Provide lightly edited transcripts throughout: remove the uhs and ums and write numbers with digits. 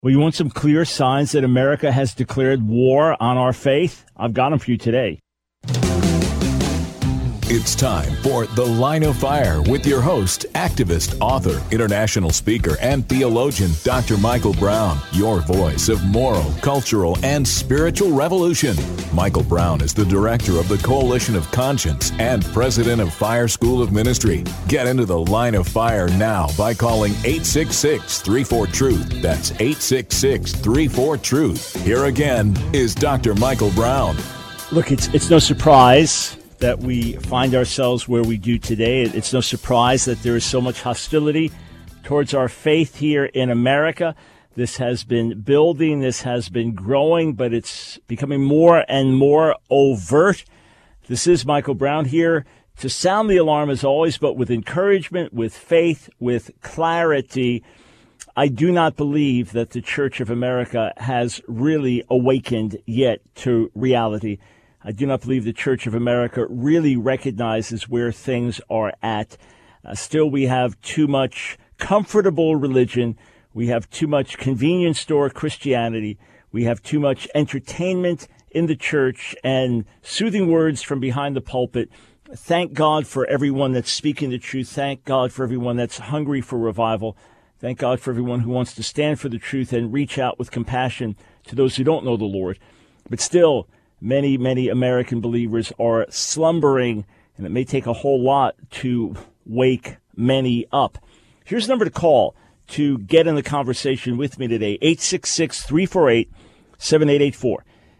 Well, you want some clear signs that America has declared war on our faith? I've got them for you today. It's time for The Line of Fire with your host, activist, author, international speaker, and theologian, Dr. Michael Brown, your voice of moral, cultural, and spiritual revolution. Michael Brown is the director of the Coalition of Conscience and president of Fire School of Ministry. Get into The Line of Fire now by calling 866-34-TRUTH. That's 866-34-TRUTH. Here again is Dr. Michael Brown. Look, it's no surprise that we find ourselves where we do today. It's no surprise that there is so much hostility towards our faith here in America. This has been building, this has been growing, but it's becoming more and more overt. This is Michael Brown here to sound the alarm as always, but with encouragement, with faith, with clarity. I do not believe that the Church of America has really awakened yet to reality. I do not believe the Church of America really recognizes where things are at. Still, we have too much comfortable religion. We have too much convenience store Christianity. We have too much entertainment in the church and soothing words from behind the pulpit. Thank God for everyone that's speaking the truth. Thank God for everyone that's hungry for revival. Thank God for everyone who wants to stand for the truth and reach out with compassion to those who don't know the Lord. But still, many American believers are slumbering, and it may take a whole lot to wake many up. Here's the number to call to get in the conversation with me today, 866-348-7884.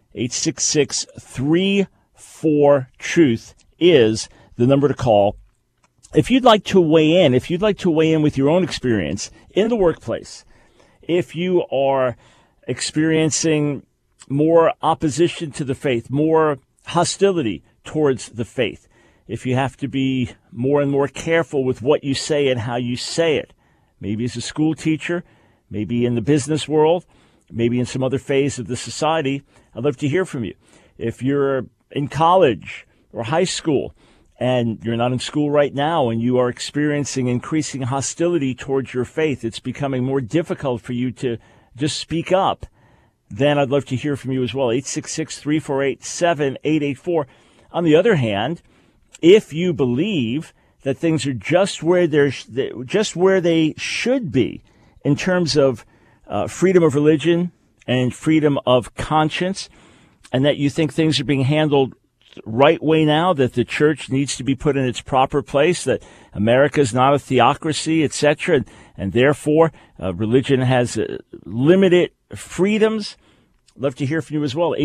866-34-TRUTH is the number to call. If you'd like to weigh in, with your own experience in the workplace, if you are experiencing more opposition to the faith, more hostility towards the faith, if you have to be more and more careful with what you say and how you say it, maybe as a school teacher, maybe in the business world, maybe in some other phase of the society, I'd love to hear from you. If you're in college or high school and you're not in school right now and you are experiencing increasing hostility towards your faith, it's becoming more difficult for you to just speak up, then I'd love to hear from you as well, 866-348-7884. On the other hand, if you believe that things are just where they should be in terms of freedom of religion and freedom of conscience, and that you think things are being handled right way now, that the church needs to be put in its proper place, that America is not a theocracy, etc., and therefore religion has limited freedoms, I'd love to hear from you as well,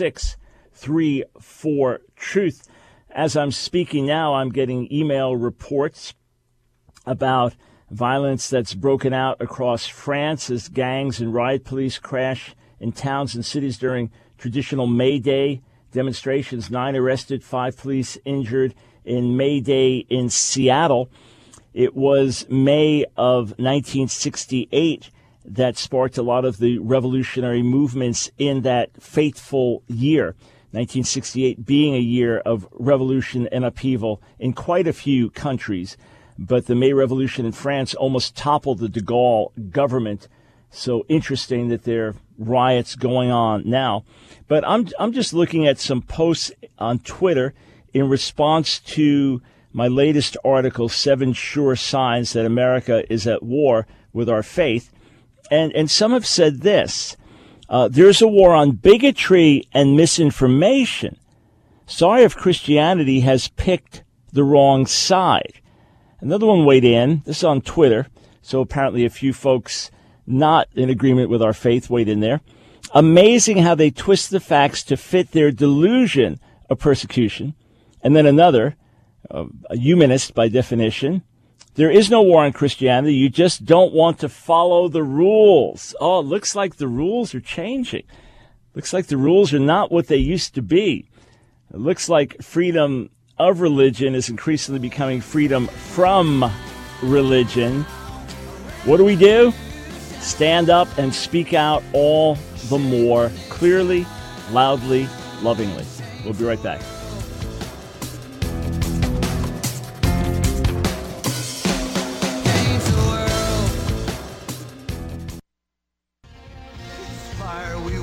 866-34-TRUTH. As I'm speaking now, I'm getting email reports about violence that's broken out across France as gangs and riot police crash in towns and cities during traditional May Day demonstrations. 9 arrested, 5 police injured in May Day in Seattle. It was May of 1968 that sparked a lot of the revolutionary movements in that fateful year. 1968 being a year of revolution and upheaval in quite a few countries. But the May Revolution in France almost toppled the de Gaulle government. So interesting that there are riots going on now. But I'm just looking at some posts on Twitter in response to my latest article, 7 Sure Signs That America is at War with Our Faith. And some have said this. There's a war on bigotry and misinformation. Sorry if Christianity has picked the wrong side. Another one weighed in. This is on Twitter. So apparently a few folks not in agreement with our faith weighed in there. Amazing how they twist the facts to fit their delusion of persecution. And then another, a humanist by definition. There is no war on Christianity. You just don't want to follow the rules. Oh, it looks like the rules are changing. Looks like the rules are not what they used to be. It looks like freedom of religion is increasingly becoming freedom from religion. What do? Stand up and speak out all the more clearly, loudly, lovingly. We'll be right back.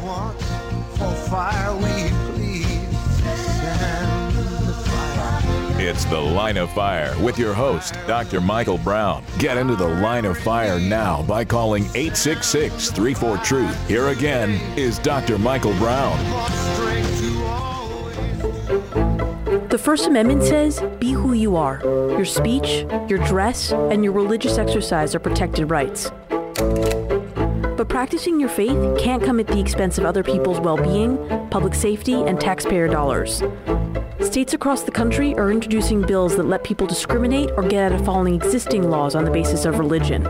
once for fire we plead. Send the fire. It's The Line of Fire with your host, Dr. Michael Brown. Get into the Line of Fire now by calling 866-34-TRUTH. Here again is Dr. Michael Brown. The First Amendment says, be who you are. Your speech, your dress, and your religious exercise are protected rights. But practicing your faith can't come at the expense of other people's well-being, public safety, and taxpayer dollars. States across the country are introducing bills that let people discriminate or get out of following existing laws on the basis of religion.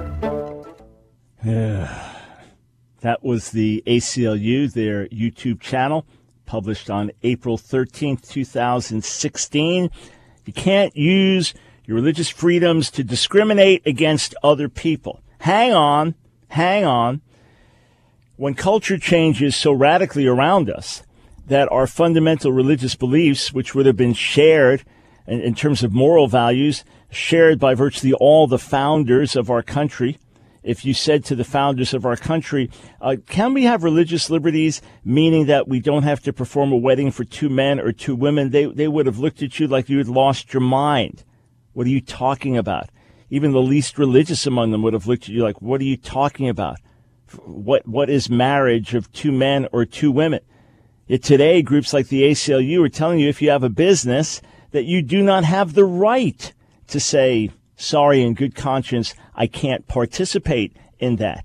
That was the ACLU, their YouTube channel, published on April 13th, 2016. You can't use your religious freedoms to discriminate against other people. Hang on. When culture changes so radically around us that our fundamental religious beliefs, which would have been shared in terms of moral values, shared by virtually all the founders of our country, if you said to the founders of our country, can we have religious liberties, meaning that we don't have to perform a wedding for two men or two women, they would have looked at you like you had lost your mind. What are you talking about? Even the least religious among them would have looked at you like, what are you talking about? What is marriage of two men or two women? Yet today, groups like the ACLU are telling you if you have a business that you do not have the right to say, sorry, in good conscience, I can't participate in that.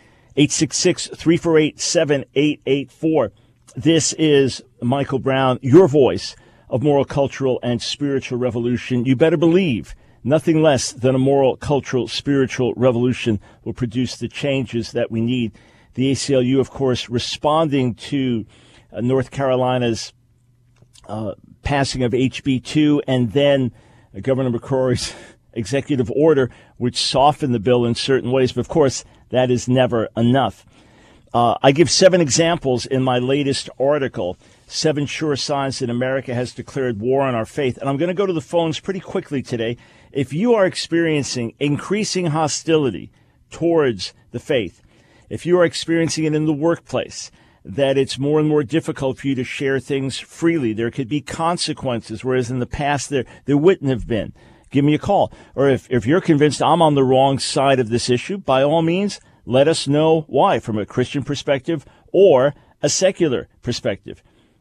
866-348-7884. This is Michael Brown, your voice of moral, cultural, and spiritual revolution. You better believe nothing less than a moral, cultural, spiritual revolution will produce the changes that we need. The ACLU, of course, responding to North Carolina's passing of HB 2 and then Governor McCrory's executive order, which softened the bill in certain ways. But, of course, that is never enough. I give 7 examples in my latest article, 7 sure signs that America has declared war on our faith. And I'm going to go to the phones pretty quickly today. If you are experiencing increasing hostility towards the faith, if you are experiencing it in the workplace, that it's more and more difficult for you to share things freely, there could be consequences, whereas in the past there wouldn't have been, give me a call. Or if you're convinced I'm on the wrong side of this issue, by all means, let us know why, from a Christian perspective or a secular perspective.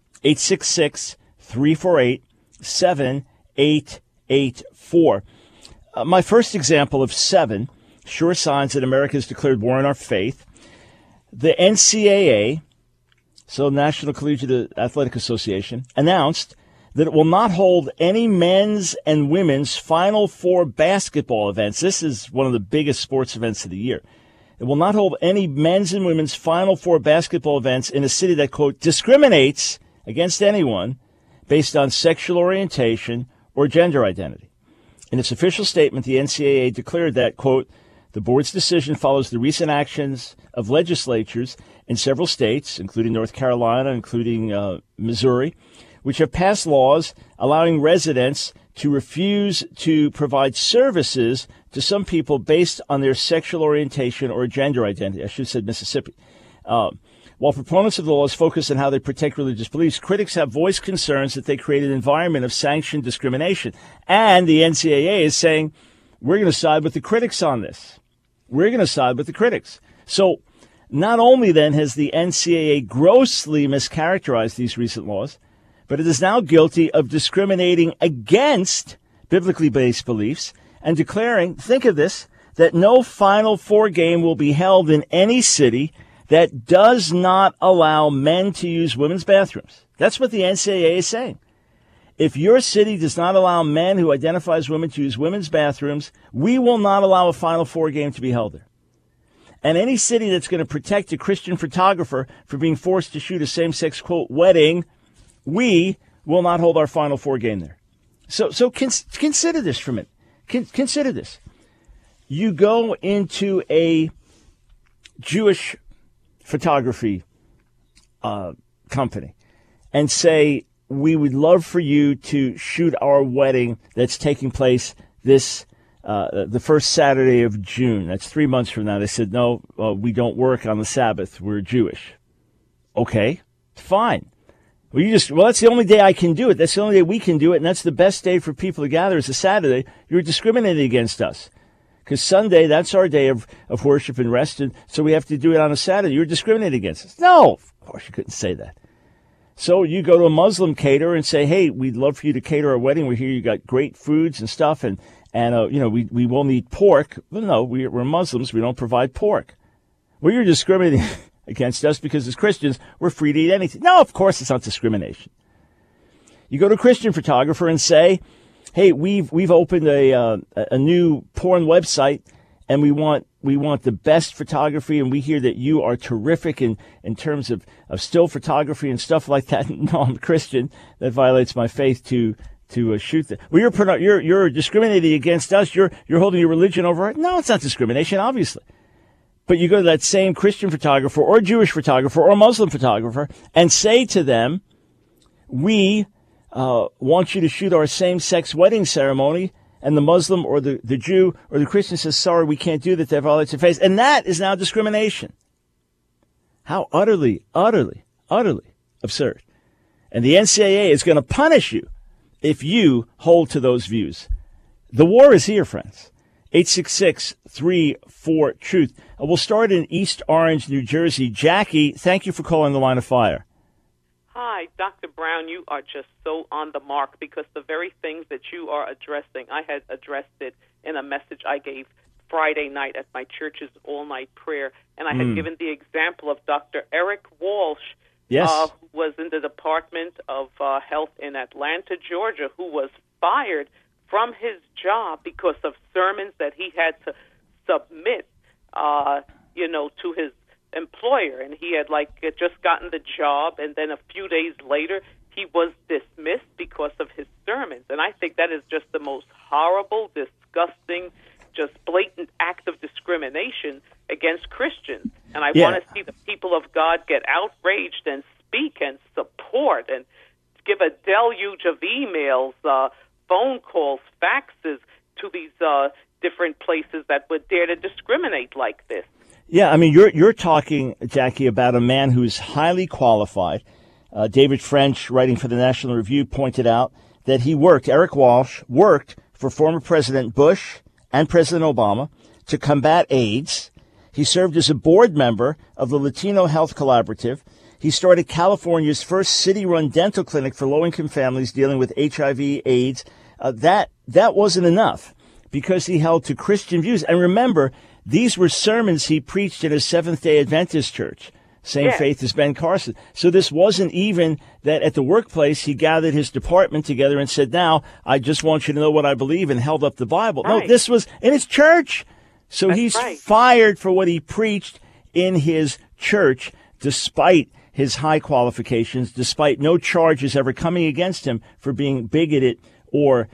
866-348-7884. My first example of 7 sure signs that America has declared war on our faith. The NCAA, so National Collegiate Athletic Association, announced that it will not hold any men's and women's Final Four basketball events. This is one of the biggest sports events of the year. It will not hold any men's and women's Final Four basketball events in a city that, quote, discriminates against anyone based on sexual orientation or gender identity. In its official statement, the NCAA declared that, quote, the board's decision follows the recent actions of legislatures in several states, including North Carolina, including Missouri, which have passed laws allowing residents to refuse to provide services to some people based on their sexual orientation or gender identity. I should have said Mississippi. While proponents of the laws focus on how they protect religious beliefs, critics have voiced concerns that they create an environment of sanctioned discrimination. And the NCAA is saying, we're going to side with the critics on this. We're going to side with the critics. So not only then has the NCAA grossly mischaracterized these recent laws, but it is now guilty of discriminating against biblically based beliefs and declaring, think of this, that no Final Four game will be held in any city that does not allow men to use women's bathrooms. That's what the NCAA is saying. If your city does not allow men who identify as women to use women's bathrooms, we will not allow a Final Four game to be held there. And any city that's going to protect a Christian photographer for being forced to shoot a same-sex, quote, wedding, we will not hold our Final Four game there. So consider this for a minute. Consider this. You go into a Jewish photography company and say, we would love for you to shoot our wedding that's taking place this the first Saturday of June. That's 3 months from now. They said, no, we don't work on the Sabbath. We're Jewish. Okay, fine. Well, that's the only day I can do it. That's the only day we can do it, and that's the best day for people to gather is a Saturday. You're discriminating against us. Because Sunday, that's our day of worship and rest, and so we have to do it on a Saturday. You're discriminating against us. No, of course you couldn't say that. So you go to a Muslim caterer and say, hey, we'd love for you to cater our wedding. We're here. You got great foods and stuff, and we will need pork. Well, no, we're Muslims. We don't provide pork. Well, you're discriminating against us because as Christians, we're free to eat anything. No, of course it's not discrimination. You go to a Christian photographer and say, hey, we've opened a new porn website, and we want the best photography, and we hear that you are terrific in terms of still photography and stuff like that. No, I'm a Christian. That violates my faith to shoot that. Well, you're discriminating against us. You're holding your religion over it. No, it's not discrimination, obviously. But you go to that same Christian photographer or Jewish photographer or Muslim photographer and say to them, we want you to shoot our same-sex wedding ceremony, and the Muslim or the Jew or the Christian says, sorry, we can't do that. That violates your faith. And that is now discrimination. How utterly, utterly, utterly absurd. And the NCAA is going to punish you if you hold to those views. The war is here, friends. 866-34-TRUTH. We'll start in East Orange, New Jersey. Jackie, thank you for calling the Line of Fire. Hi, Dr. Brown, you are just so on the mark because the very things that you are addressing, I had addressed it in a message I gave Friday night at my church's all-night prayer, and I had given the example of Dr. Eric Walsh, yes, who was in the Department of Health in Atlanta, Georgia, who was fired from his job because of sermons that he had to submit, to his employer, and he had just gotten the job, and then a few days later he was dismissed because of his sermons. And I think that is just the most horrible, disgusting, just blatant act of discrimination against Christians. And I want to see the people of God get outraged and speak and support and give a deluge of emails, phone calls, faxes to these different places that would dare to discriminate like this. Yeah, I mean, you're talking, Jackie, about a man who's highly qualified. David French, writing for the National Review, pointed out that Eric Walsh worked for former President Bush and President Obama to combat AIDS. He served as a board member of the Latino Health Collaborative. He started California's first city-run dental clinic for low-income families dealing with HIV, AIDS. That wasn't enough because he held to Christian views. And remember, these were sermons he preached in a Seventh-day Adventist church, same faith as Ben Carson. So this wasn't even that at the workplace he gathered his department together and said, now, I just want you to know what I believe, and held up the Bible. Right. No, this was in his church. So he's fired for what he preached in his church, despite his high qualifications, despite no charges ever coming against him for being bigoted or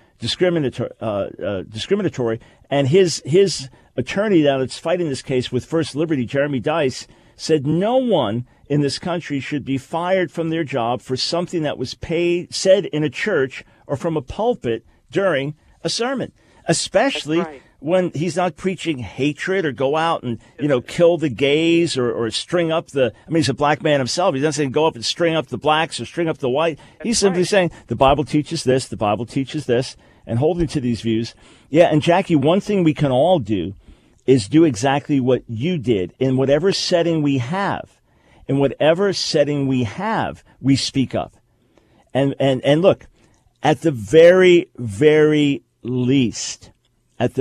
discriminatory. And his attorney that's fighting this case with First Liberty, Jeremy Dice, said no one in this country should be fired from their job for something that was said in a church or from a pulpit during a sermon, especially when he's not preaching hatred or go out and, kill the gays or string up he's a black man himself. He's not saying go up and string up the blacks or string up the white. He's simply saying the Bible teaches this, the Bible teaches this, and holding to these views. Yeah, and Jackie, one thing we can all do is do exactly what you did. In whatever setting we have, we speak up. And look, at the very, very least, what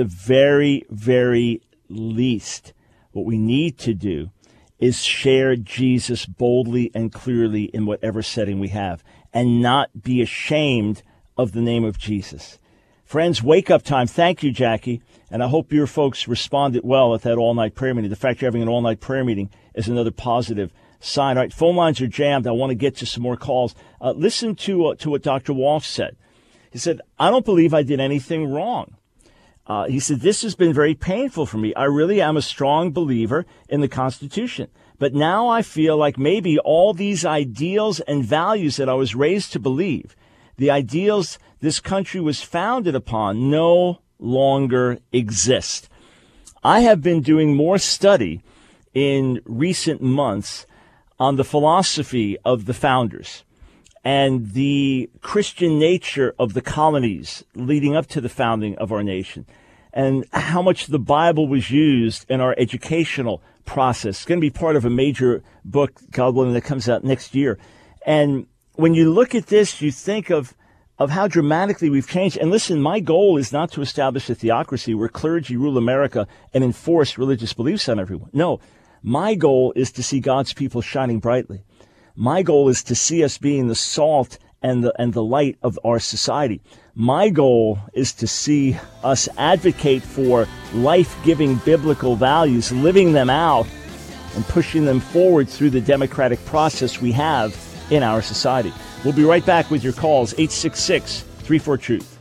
we need to do is share Jesus boldly and clearly in whatever setting we have and not be ashamed of the name of Jesus. Friends, wake up time. Thank you, Jackie. And I hope your folks responded well at that all-night prayer meeting. The fact you're having an all-night prayer meeting is another positive sign. All right, phone lines are jammed. I want to get to some more calls. Listen to what Dr. Walsh said. He said, I don't believe I did anything wrong. He said, this has been very painful for me. I really am a strong believer in the Constitution. But now I feel like maybe all these ideals and values that I was raised to believe, the ideals this country was founded upon, no longer exist. I have been doing more study in recent months on the philosophy of the founders and the Christian nature of the colonies leading up to the founding of our nation, and how much the Bible was used in our educational process. It's going to be part of a major book, God willing, that comes out next year. And when you look at this, you think of how dramatically we've changed. And listen, my goal is not to establish a theocracy where clergy rule America and enforce religious beliefs on everyone. No, my goal is to see God's people shining brightly. My goal is to see us being the salt and the light of our society. My goal is to see us advocate for life-giving biblical values, living them out and pushing them forward through the democratic process we have in our society. We'll be right back with your calls, 866-34-TRUTH.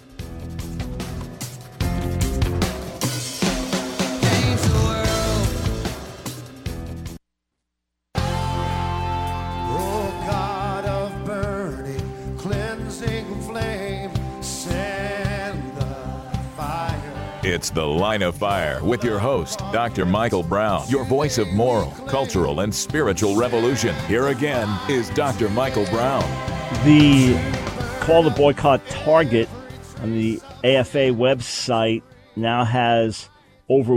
Oh, God of burning, cleansing flame, send the fire. It's The Line of Fire with your host, Dr. Michael Brown, your voice of moral, cultural, and spiritual revolution. Here again is Dr. Michael Brown. The call to boycott Target on the AFA website now has over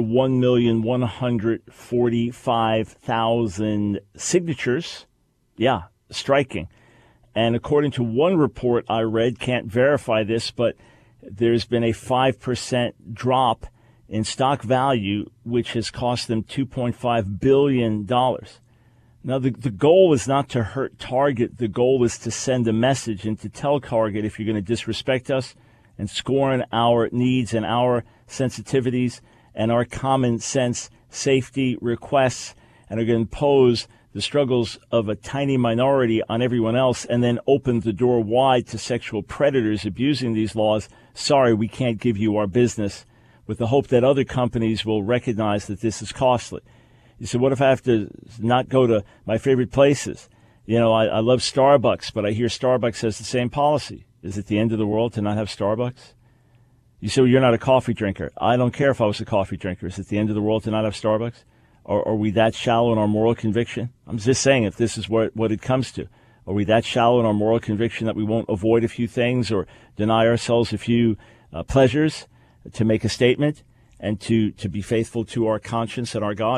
1,145,000 signatures. Yeah, striking. And according to one report I read, can't verify this, but there's been a 5% drop in stock value, which has cost them $2.5 billion. Now, the goal is not to hurt Target. The goal is to send a message and to tell Target, if you're going to disrespect us and scorn our needs and our sensitivities and our common sense safety requests, and are going to impose the struggles of a tiny minority on everyone else and then open the door wide to sexual predators abusing these laws, sorry, we can't give you our business, with the hope that other companies will recognize that this is costly. You said, what if I have to not go to my favorite places? You know, I love Starbucks, but I hear Starbucks has the same policy. Is it the end of the world to not have Starbucks? You say, well, you're not a coffee drinker. I don't care if I was a coffee drinker. Is it the end of the world to not have Starbucks? Or are we that shallow in our moral conviction? I'm just saying, if this is what it comes to. Are we that shallow in our moral conviction that we won't avoid a few things or deny ourselves a few pleasures to make a statement and to be faithful to our conscience and our God?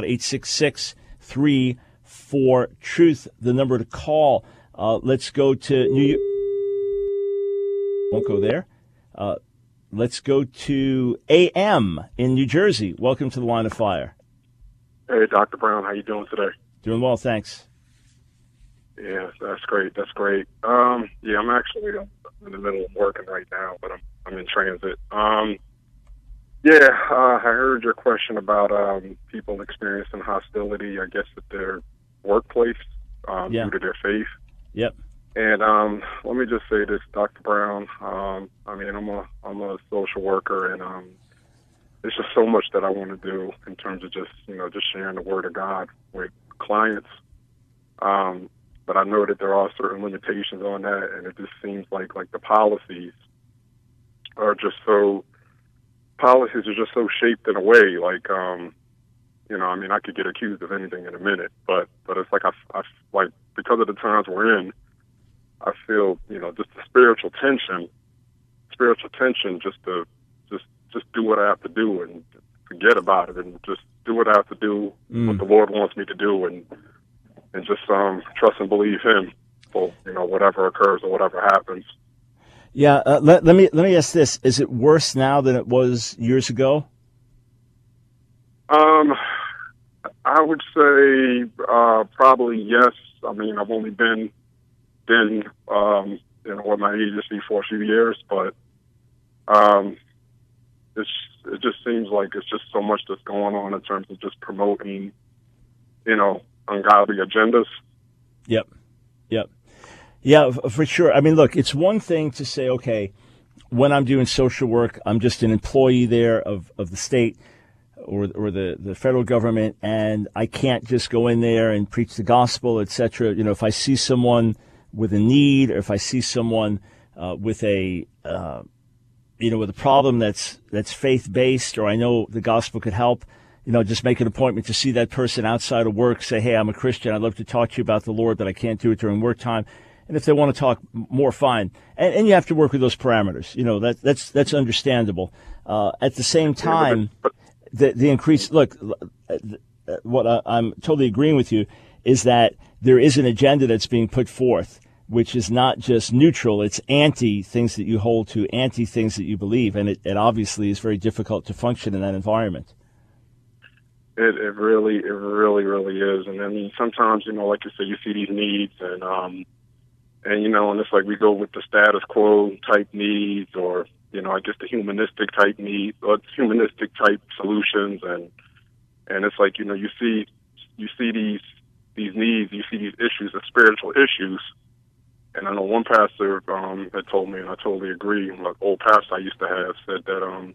866-34-TRUTH, the number to call. Let's go to New York. Won't go there. Let's go to AM in New Jersey. Welcome to the Line of Fire. Hey, Dr. Brown, how you doing today? Doing well, thanks. Yeah, that's great. That's great. I'm actually in the middle of working right now, but I'm in transit. I heard your question about people experiencing hostility, I guess, at their workplace due to their faith. Yep. And let me just say this, Dr. Brown. I'm a social worker, and there's just so much that I want to do in terms of just sharing the word of God with clients. But I know that there are certain limitations on that, and it just seems like the policies are just so shaped in a way, I could get accused of anything in a minute, but it's like I because of the times we're in, I feel, just the spiritual tension, just to do what I have to do and forget about it and just do what I have to do, what the Lord wants me to do, and just trust and believe Him for whatever occurs or whatever happens. Yeah, let me ask this: is it worse now than it was years ago? I would say probably yes. I mean, I've only been what my agency for a few years, but it just seems like it's just so much that's going on in terms of just promoting, ungodly agendas. Yep. Yeah, for sure. I mean, look, it's one thing to say, okay, when I'm doing social work, I'm just an employee there of the state or the federal government, and I can't just go in there and preach the gospel, etc. If I see someone with a need, or if I see someone with a with a problem that's faith-based, or I know the gospel could help, just make an appointment to see that person outside of work, say, hey, I'm a Christian, I'd love to talk to you about the Lord, but I can't do it during work time. And if they want to talk more, fine. And you have to work with those parameters. That's understandable. At the same time, the increase, look, what I'm totally agreeing with you is that there is an agenda that's being put forth, which is not just neutral, it's anti things that you hold to, anti things that you believe. And it obviously is very difficult to function in that environment. It really is. And then sometimes, like you say, you see these needs and it's like we go with the status quo type needs or, I guess the humanistic type needs or humanistic type solutions. And it's like, you see these needs, you see these issues, the spiritual issues. And I know one pastor had told me, and I totally agree, like old pastor I used to have said that,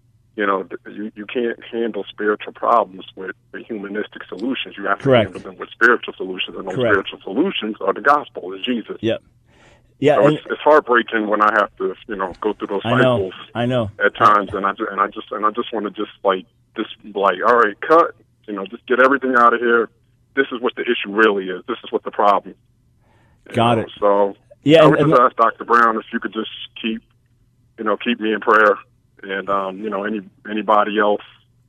you can't handle spiritual problems with humanistic solutions. You have to handle them with spiritual solutions, and those spiritual solutions are the gospel, is Jesus. Yep. Yeah, so it's heartbreaking when I have to, go through those cycles. I know. At times, and I just want to all right, cut. Just get everything out of here. This is what the issue really is. This is what the problem. Got it. So yeah, I would just ask Dr. Brown if you could just keep me in prayer, and anybody else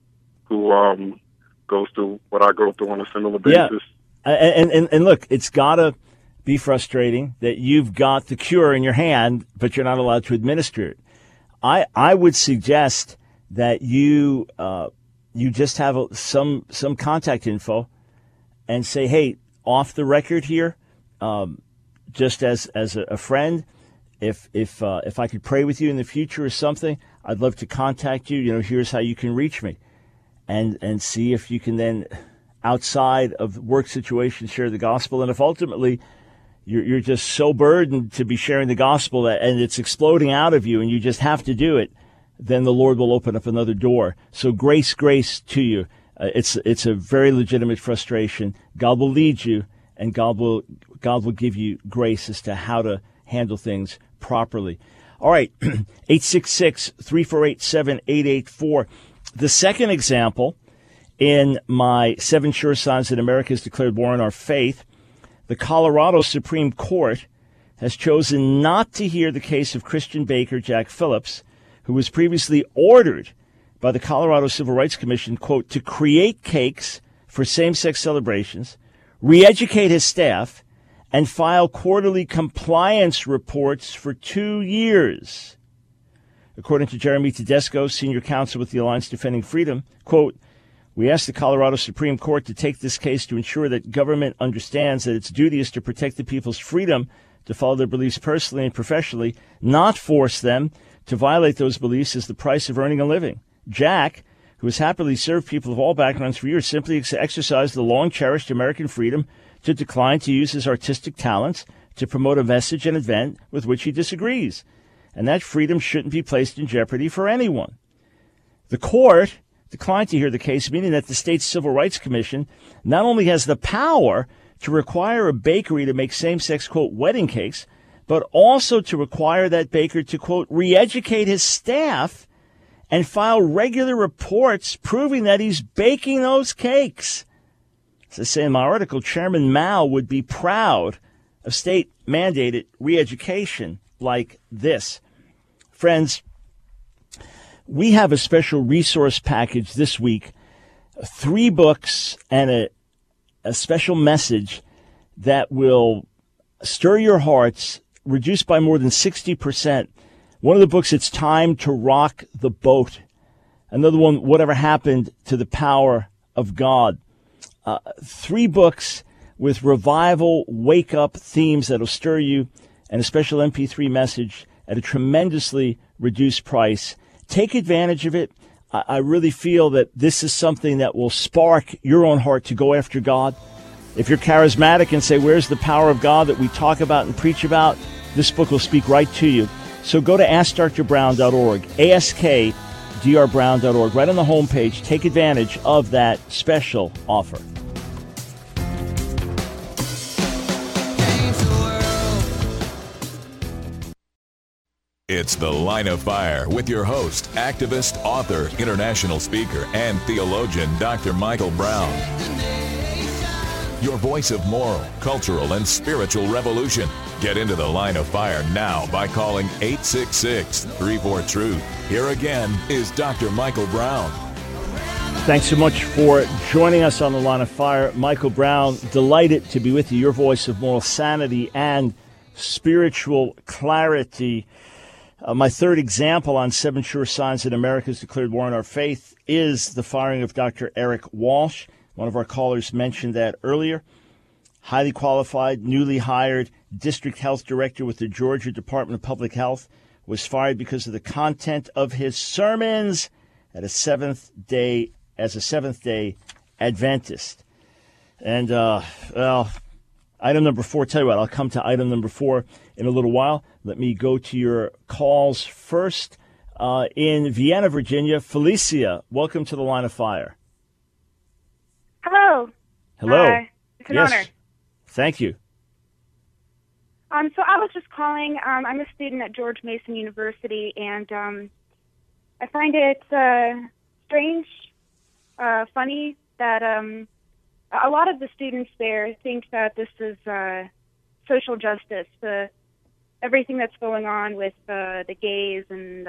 who goes through what I go through on a similar basis. Yeah, and look, it's gotta be frustrating that you've got the cure in your hand, but you're not allowed to administer it. I would suggest that you just have some contact info and say, hey, off the record here, just as a friend, if I could pray with you in the future or something, I'd love to contact you. Here's how you can reach me, and see if you can then, outside of work situations, share the gospel. And if ultimately you're just so burdened to be sharing the gospel and it's exploding out of you and you just have to do it, then the Lord will open up another door. So grace to you. It's a very legitimate frustration. God will lead you, and God will give you grace as to how to handle things properly. All right, 866-348-7884. The second example in my 7 Sure Signs that America has declared war on our faith, the Colorado Supreme Court has chosen not to hear the case of Christian baker Jack Phillips, who was previously ordered by the Colorado Civil Rights Commission, quote, to create cakes for same-sex celebrations, re-educate his staff, and file quarterly compliance reports for 2 years. According to Jeremy Tedesco, senior counsel with the Alliance Defending Freedom, quote, we asked the Colorado Supreme Court to take this case to ensure that government understands that its duty is to protect the people's freedom to follow their beliefs personally and professionally, not force them to violate those beliefs as the price of earning a living. Jack, who has happily served people of all backgrounds for years, simply exercised the long-cherished American freedom to decline to use his artistic talents to promote a message and event with which he disagrees. And that freedom shouldn't be placed in jeopardy for anyone. The court declined to hear the case, meaning that the state's Civil Rights Commission not only has the power to require a bakery to make same-sex, quote, wedding cakes, but also to require that baker to, quote, re-educate his staff and file regular reports proving that he's baking those cakes. As I say in my article, Chairman Mao would be proud of state-mandated re-education like this. Friends, we have a special resource package this week, 3 books and a special message that will stir your hearts, reduced by more than 60%. One of the books, It's Time to Rock the Boat. Another one, Whatever Happened to the Power of God. 3 books with revival, wake-up themes that will stir you, and a special MP3 message at a tremendously reduced price. Take advantage of it. I really feel that this is something that will spark your own heart to go after God. If you're charismatic and say, where's the power of God that we talk about and preach about, this book will speak right to you. So go to AskDrBrown.org, AskDrBrown.org. Right on the homepage, take advantage of that special offer. It's The Line of Fire with your host, activist, author, international speaker, and theologian, Dr. Michael Brown. Your voice of moral, cultural, and spiritual revolution. Get into The Line of Fire now by calling 866-34-TRUTH. Here again is Dr. Michael Brown. Thanks so much for joining us on The Line of Fire. Michael Brown, delighted to be with you, your voice of moral sanity and spiritual clarity. My third example on 7 sure signs that America's declared war on our faith is the firing of Dr. Eric Walsh. One of our callers mentioned that earlier. Highly qualified, newly hired district health director with the Georgia Department of Public Health was fired because of the content of his sermons as a Seventh-day Adventist. And, item number 4, tell you what, I'll come to item number 4 in a little while. Let me go to your calls first. In Vienna, Virginia, Felicia, welcome to The Line of Fire. Hello. Hello. It's an honor. Thank you. So I was just calling. I'm a student at George Mason University, and I find it strange, funny that a lot of the students there think that this is social justice, everything that's going on with the gays and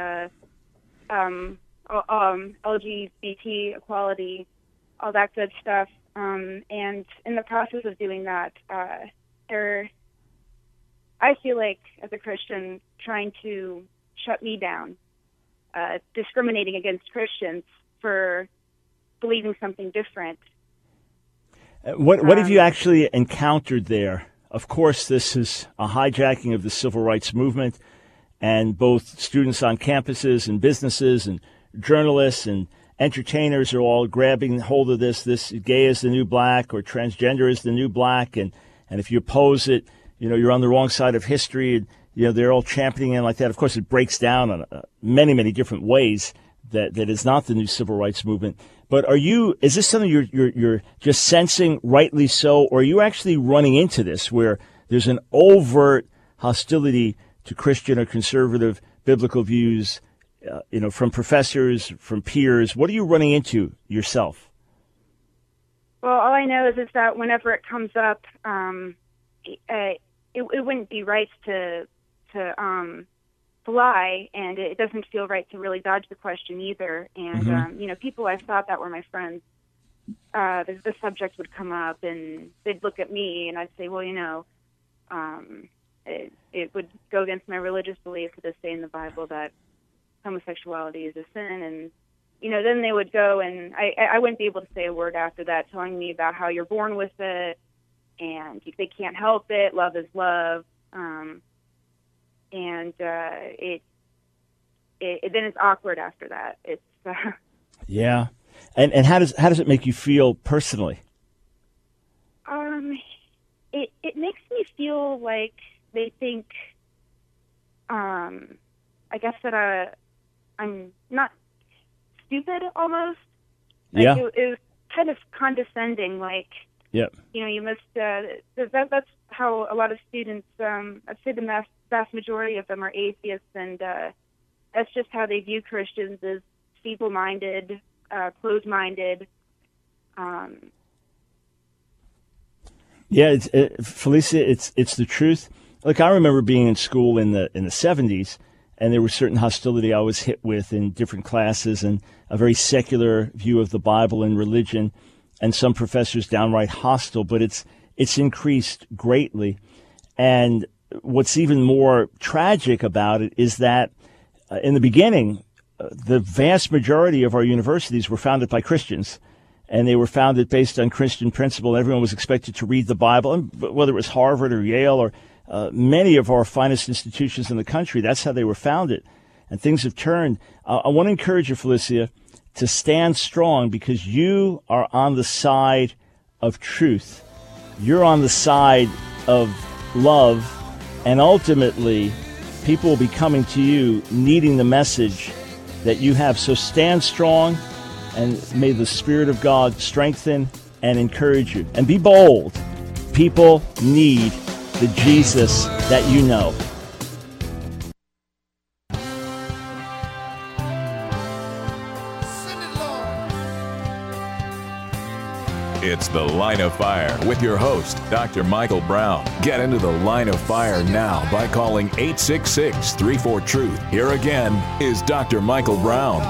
LGBT equality, all that good stuff. And in the process of doing that, I feel like, as a Christian, trying to shut me down, discriminating against Christians for believing something different. What have you actually encountered there? Of course, this is a hijacking of the civil rights movement, and both students on campuses and businesses and journalists and entertainers are all grabbing hold of this gay is the new black or transgender is the new black, and if you oppose it, you're on the wrong side of history, and they're all championing it like that. Of course, it breaks down on many, many different ways that is not the new civil rights movement. But is this something you're just sensing, rightly so, or are you actually running into this where there's an overt hostility to Christian or conservative biblical views, from professors, from peers? What are you running into yourself? Well, all I know is that whenever it comes up, it wouldn't be right to lie, and it doesn't feel right to really dodge the question either. And people I thought that were my friends, the subject would come up, and they'd look at me, and I'd say, well, it would go against my religious belief to say in the Bible that homosexuality is a sin, and then they would go, and I wouldn't be able to say a word after that, telling me about how you're born with it, and they can't help it, love is love. And then it's awkward after that. It's yeah. And how does it make you feel personally? It makes me feel like they think, I guess that I'm not stupid almost. Like yeah. It was kind of condescending. Like, yep. You must. That's how a lot of students. I'd say the vast majority of them are atheists, and that's just how they view Christians, as feeble-minded, closed-minded. Yeah, Felicia, it's the truth. Look, I remember being in school in the 70s, and there was certain hostility I was hit with in different classes, and a very secular view of the Bible and religion, and some professors downright hostile. But it's increased greatly, and what's even more tragic about it is that in the beginning, the vast majority of our universities were founded by Christians, and they were founded based on Christian principle. Everyone was expected to read the Bible, and whether it was Harvard or Yale or many of our finest institutions in the country, that's how they were founded. And things have turned. I want to encourage you, Felicia, to stand strong, because you are on the side of truth. You're on the side of love, and ultimately, people will be coming to you needing the message that you have. So stand strong, and may the Spirit of God strengthen and encourage you. And be bold. People need the Jesus that you know. It's The Line of Fire with your host, Dr. Michael Brown. Get into the line of fire now by calling 866-34-TRUTH. Here again is Dr. Michael Brown.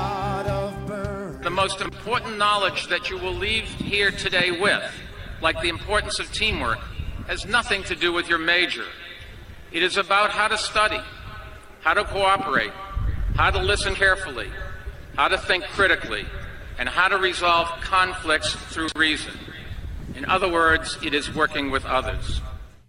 The most important knowledge that you will leave here today with, like the importance of teamwork, has nothing to do with your major. It is about how to study, how to cooperate, how to listen carefully, how to think critically, and how to resolve conflicts through reason. In other words, it is working with others.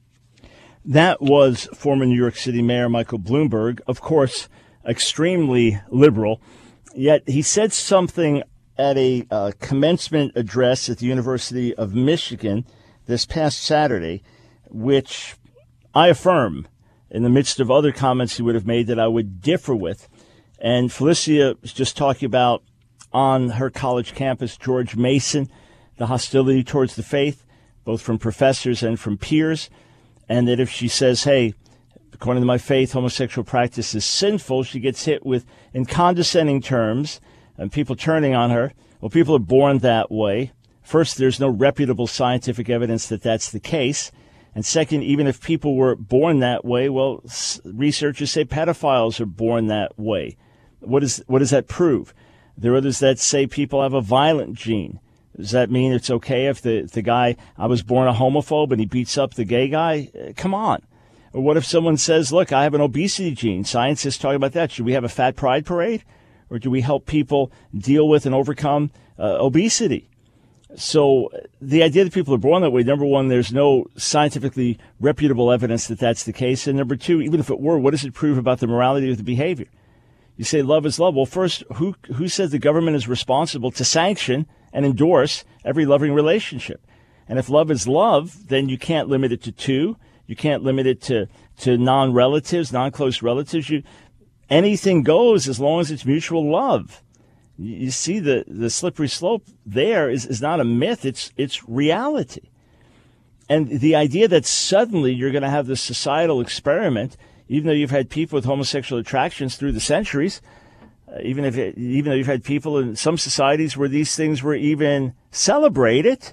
That was former New York City Mayor Michael Bloomberg, of course, extremely liberal. Yet he said something at a commencement address at the University of Michigan this past Saturday, which I affirm in the midst of other comments he would have made that I would differ with. And Felicia was just talking about on her college campus, George Mason, the hostility towards the faith, both from professors and from peers, and that if she says, hey, according to my faith, homosexual practice is sinful, she gets hit with, in condescending terms, and people turning on her. Well, people are born that way. First, there's no reputable scientific evidence that that's the case. And second, even if people were born that way, well, researchers say pedophiles are born that way. What does that prove? There are others that say people have a violent gene. Does that mean it's okay if the guy, I was born a homophobe and he beats up the gay guy? Come on. Or what if someone says, look, I have an obesity gene. Scientists talk about that. Should we have a fat pride parade? Or do we help people deal with and overcome obesity? So the idea that people are born that way, number one, there's no scientifically reputable evidence that that's the case. And number two, even if it were, what does it prove about the morality of the behavior? You say love is love. Well, first, who says the government is responsible to sanction and endorse every loving relationship? And if love is love, then you can't limit it to two. You can't limit it to non-relatives, non-close relatives. Anything goes as long as it's mutual love. You see the slippery slope there is not a myth. It's reality. And the idea that suddenly you're going to have this societal experiment, even though you've had people with homosexual attractions through the centuries, even though you've had people in some societies where these things were even celebrated,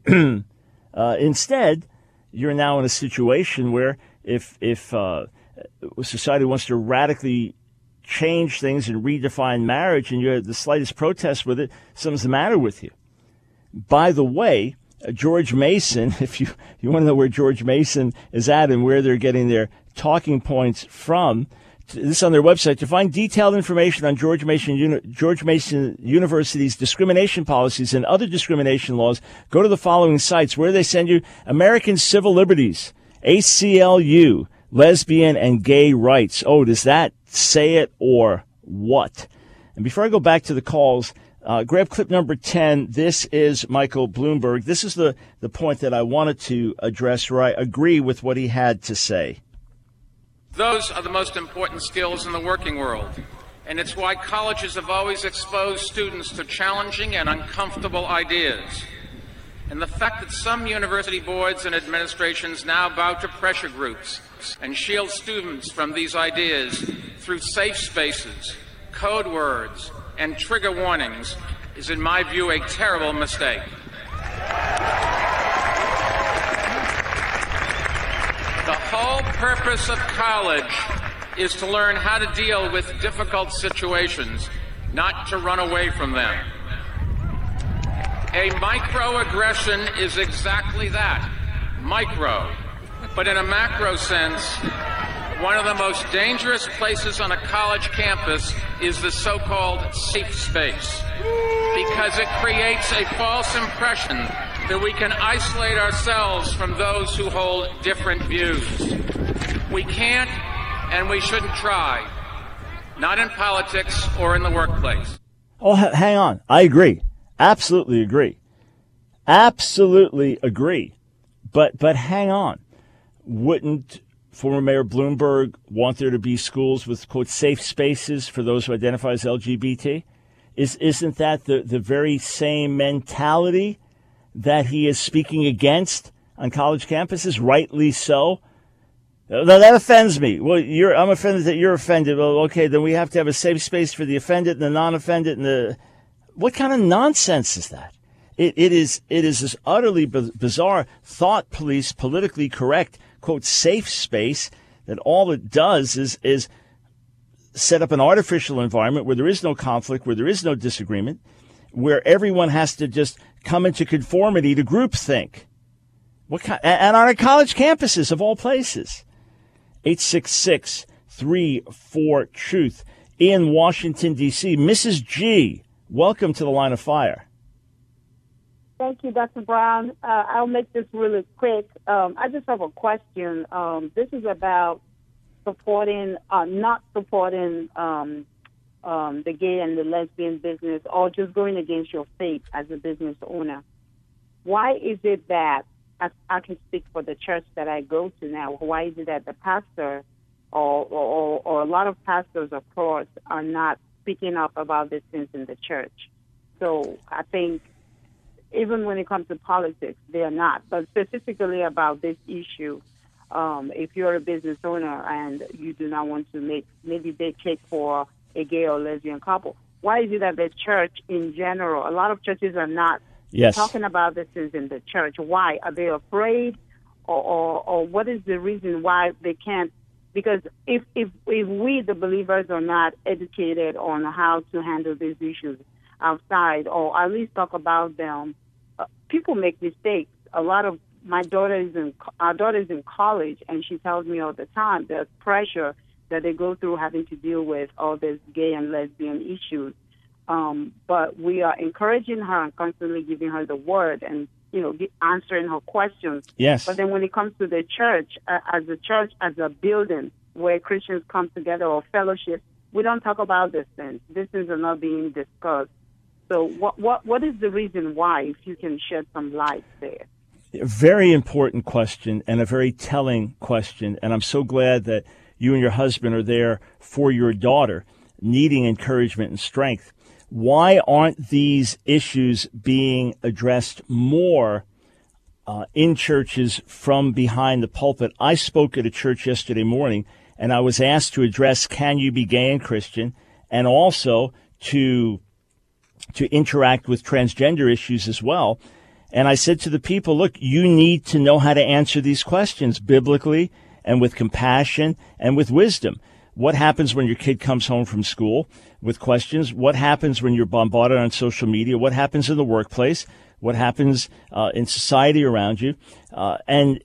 instead, you're now in a situation where if society wants to radically change things and redefine marriage and you have the slightest protest with it, something's the matter with you. By the way, George Mason, if you want to know where George Mason is at and where they're getting their talking points from, this is on their website. To find detailed information on George Mason University's discrimination policies and other discrimination laws, go to the following sites. Where they send you: American Civil Liberties, ACLU, Lesbian and Gay Rights. Oh, does that say it or what? And before I go back to the calls, grab clip number 10. This is Michael Bloomberg. This is the point that I wanted to address where I agree with what he had to say. Those are the most important skills in the working world, and it's why colleges have always exposed students to challenging and uncomfortable ideas. And the fact that some university boards and administrations now bow to pressure groups and shield students from these ideas through safe spaces, code words, and trigger warnings is, in my view, a terrible mistake. The whole purpose of college is to learn how to deal with difficult situations, not to run away from them. A microaggression is exactly that, micro. But in a macro sense, one of the most dangerous places on a college campus is the so-called safe space, because it creates a false impression that we can isolate ourselves from those who hold different views. We can't and we shouldn't try, not in politics or in the workplace. Oh, hang on. I agree. Absolutely agree. Absolutely agree. But hang on. Wouldn't former Mayor Bloomberg want there to be schools with, quote, safe spaces for those who identify as LGBT? Isn't that the very same mentality that he is speaking against on college campuses? Rightly so. Now, that offends me. Well, I'm offended that you're offended. Well, okay, then we have to have a safe space for the offended and the non-offended. What kind of nonsense is that? It is this utterly bizarre thought police, politically correct, quote, safe space that all it does is set up an artificial environment where there is no conflict, where there is no disagreement, where everyone has to just come into conformity to groupthink. And on our college campuses, of all places. 866-34-TRUTH. In Washington, D.C., Mrs. G., welcome to the Line of Fire. Thank you, Dr. Brown. I'll make this really quick. I just have a question. This is about not supporting the gay and the lesbian business, or just going against your faith as a business owner. Why is it that, I can speak for the church that I go to now, why is it that the pastor or a lot of pastors, of course, are not speaking up about these things in the church? So I think even when it comes to politics, they are not. But specifically about this issue, if you're a business owner and you do not want to maybe bake cake for a gay or lesbian couple, why is it that the church in general, a lot of churches are not talking about this things in the church? Why? Are they afraid? Or what is the reason why they can't? Because if we, the believers, are not educated on how to handle these issues outside, or at least talk about them, people make mistakes. A lot of our daughter is in college, and she tells me all the time there's pressure that they go through having to deal with all these gay and lesbian issues. But we are encouraging her and constantly giving her the word and, answering her questions. Yes. But then when it comes to the church, as a building where Christians come together or fellowship, we don't talk about these things. These things are not being discussed. So what is the reason why, if you can shed some light there? A very important question and a very telling question. And I'm so glad that you and your husband are there for your daughter, needing encouragement and strength. Why aren't these issues being addressed more in churches from behind the pulpit? I spoke at a church yesterday morning, and I was asked to address can you be gay and Christian, and also to interact with transgender issues as well. And I said to the people, look, you need to know how to answer these questions biblically and with compassion and with wisdom. What happens when your kid comes home from school with questions? What happens when you're bombarded on social media? What happens in the workplace? What happens in society around you? And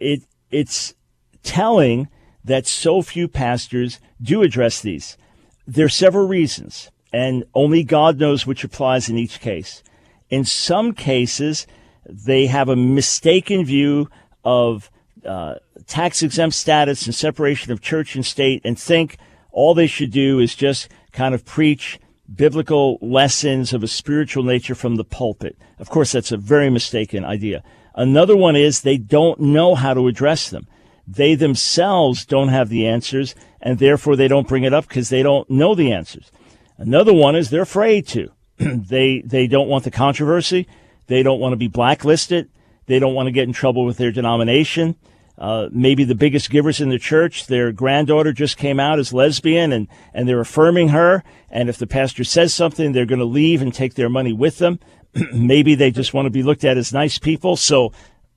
it's telling that so few pastors do address these. There are several reasons, and only God knows which applies in each case. In some cases, they have a mistaken view of tax-exempt status and separation of church and state, and think all they should do is just kind of preach biblical lessons of a spiritual nature from the pulpit. Of course, that's a very mistaken idea. Another one is they don't know how to address them. They themselves don't have the answers, and therefore they don't bring it up because they don't know the answers. Another one is they're afraid to. They don't want the controversy. They don't want to be blacklisted. They don't want to get in trouble with their denomination. Maybe the biggest givers in the church, their granddaughter just came out as lesbian, and they're affirming her. And if the pastor says something, they're going to leave and take their money with them. Maybe they just want to be looked at as nice people. So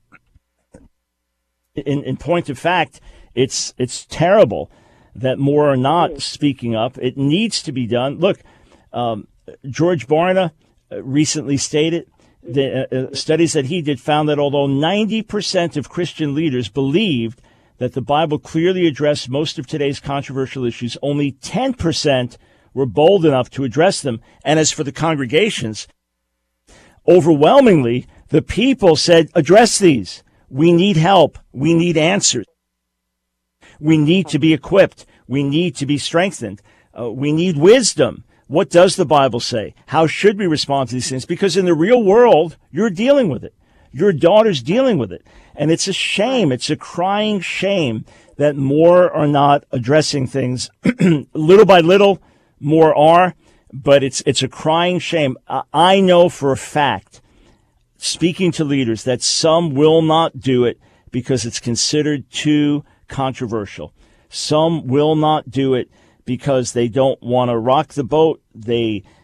in point of fact, it's terrible that more are not speaking up. It needs to be done. Look, George Barna recently stated the studies that he did found that although 90% of Christian leaders believed that the Bible clearly addressed most of today's controversial issues, only 10% were bold enough to address them. And as for the congregations, overwhelmingly, the people said, address these. We need help. We need answers. We need to be equipped. We need to be strengthened. We need wisdom. What does the Bible say? How should we respond to these things? Because in the real world, you're dealing with it. Your daughter's dealing with it. And it's a shame. It's a crying shame that more are not addressing things. Little by little, more are. But it's a crying shame. I know for a fact, speaking to leaders, that some will not do it because it's considered too controversial. Some will not do it because they don't want to rock the boat. They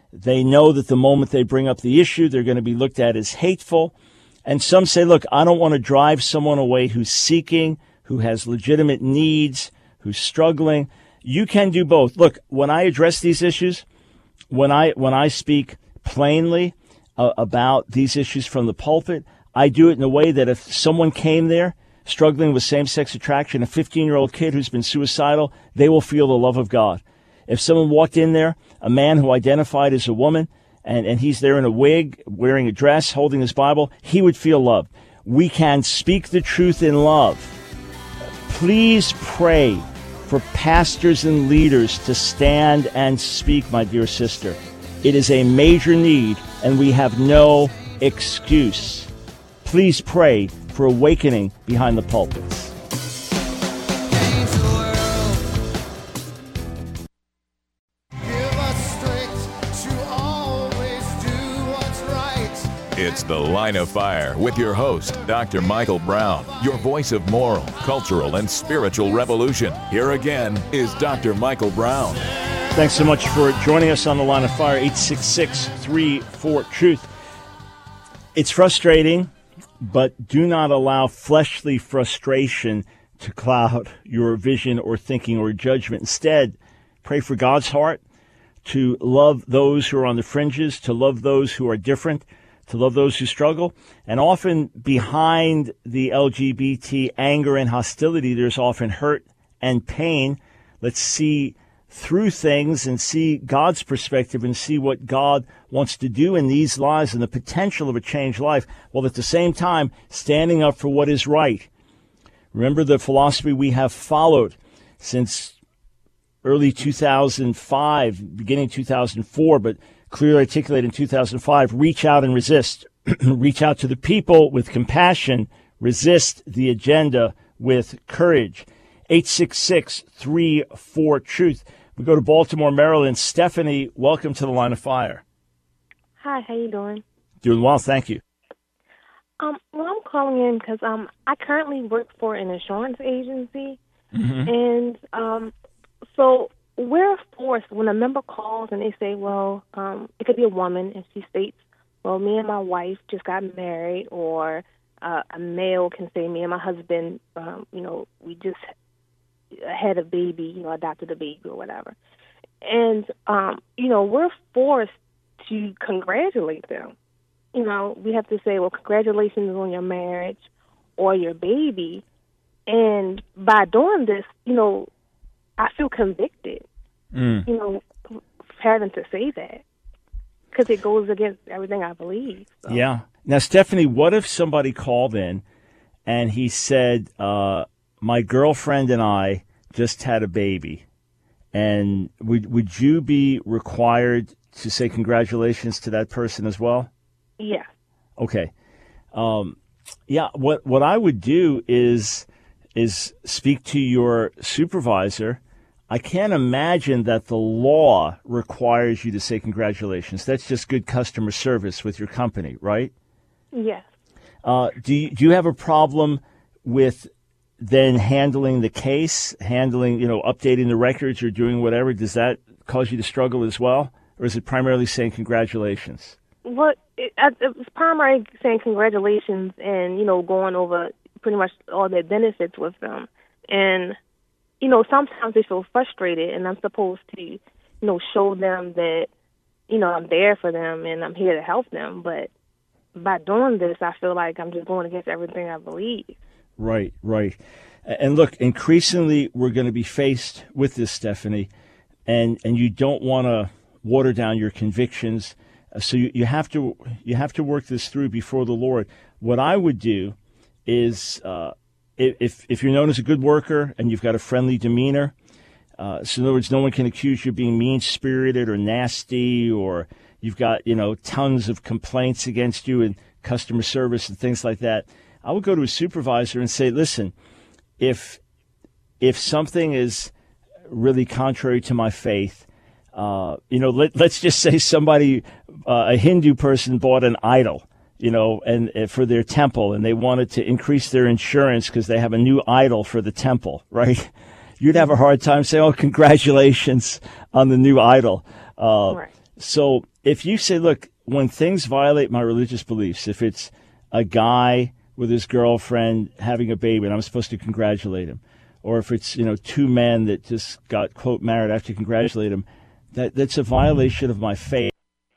They know that the moment they bring up the issue, they're going to be looked at as hateful. And some say, look, I don't want to drive someone away who's seeking, who has legitimate needs, who's struggling. You can do both. Look, when I address these issues, when I speak plainly about these issues from the pulpit, I do it in a way that if someone came there struggling with same-sex attraction, a 15-year-old kid who's been suicidal, they will feel the love of God. If someone walked in there, a man who identified as a woman, and he's there in a wig, wearing a dress, holding his Bible, he would feel loved. We can speak the truth in love. Please pray for pastors and leaders to stand and speak, my dear sister. It is a major need, and we have no excuse. Please pray for awakening behind the pulpits. It's The Line of Fire with your host, Dr. Michael Brown, your voice of moral, cultural, and spiritual revolution. Here again is Dr. Michael Brown. Thanks so much for joining us on The Line of Fire, 866-34-TRUTH. It's frustrating, but do not allow fleshly frustration to cloud your vision or thinking or judgment. Instead, pray for God's heart to love those who are on the fringes, to love those who are different, to love those who struggle. And often behind the LGBT anger and hostility, there's often hurt and pain. Let's see through things and see God's perspective and see what God wants to do in these lives and the potential of a changed life, while at the same time standing up for what is right. Remember the philosophy we have followed since early 2005, beginning 2004, but clearly articulated in 2005, reach out and resist. Reach out to the people with compassion, resist the agenda with courage. 866-34-TRUTH. We go to Baltimore, Maryland. Stephanie, welcome to The Line of Fire. Hi, how you doing? Doing well, thank you. Well, I'm calling in because I currently work for an insurance agency, and so we're forced when a member calls and they say, well, it could be a woman, and she states, well, me and my wife just got married, or a male can say, me and my husband, we just had a baby, adopted a baby or whatever. And, we're forced to congratulate them. We have to say, well, congratulations on your marriage or your baby. And by doing this, I feel convicted, having to say that, because it goes against everything I believe. So. Yeah. Now, Stephanie, what if somebody called in and he said, my girlfriend and I just had a baby, and would you be required to say congratulations to that person as well? Yeah. Okay. What I would do is speak to your supervisor. I can't imagine that the law requires you to say congratulations. That's just good customer service with your company, right? Yes. Do you have a problem with then handling the case, updating the records or doing whatever? Does that cause you to struggle as well? Or is it primarily saying congratulations? Well, it's primarily saying congratulations and, going over pretty much all their benefits with them. And, sometimes they feel frustrated, and I'm supposed to, show them that, I'm there for them and I'm here to help them. But by doing this, I feel like I'm just going against everything I believe. Right. And look, increasingly we're going to be faced with this, Stephanie, and you don't want to water down your convictions. So you have to work this through before the Lord. What I would do is, if you're known as a good worker and you've got a friendly demeanor, so in other words, no one can accuse you of being mean-spirited or nasty, or you've got tons of complaints against you in customer service and things like that, I would go to a supervisor and say, listen, if something is really contrary to my faith, let's just say somebody, a Hindu person bought an idol, and for their temple, and they wanted to increase their insurance because they have a new idol for the temple, right? You'd have a hard time saying, oh, congratulations on the new idol. Right. So if you say, look, when things violate my religious beliefs, if it's a guy with his girlfriend having a baby and I'm supposed to congratulate him, or if it's, two men that just got, quote, married, I have to congratulate him, that's a violation of my faith.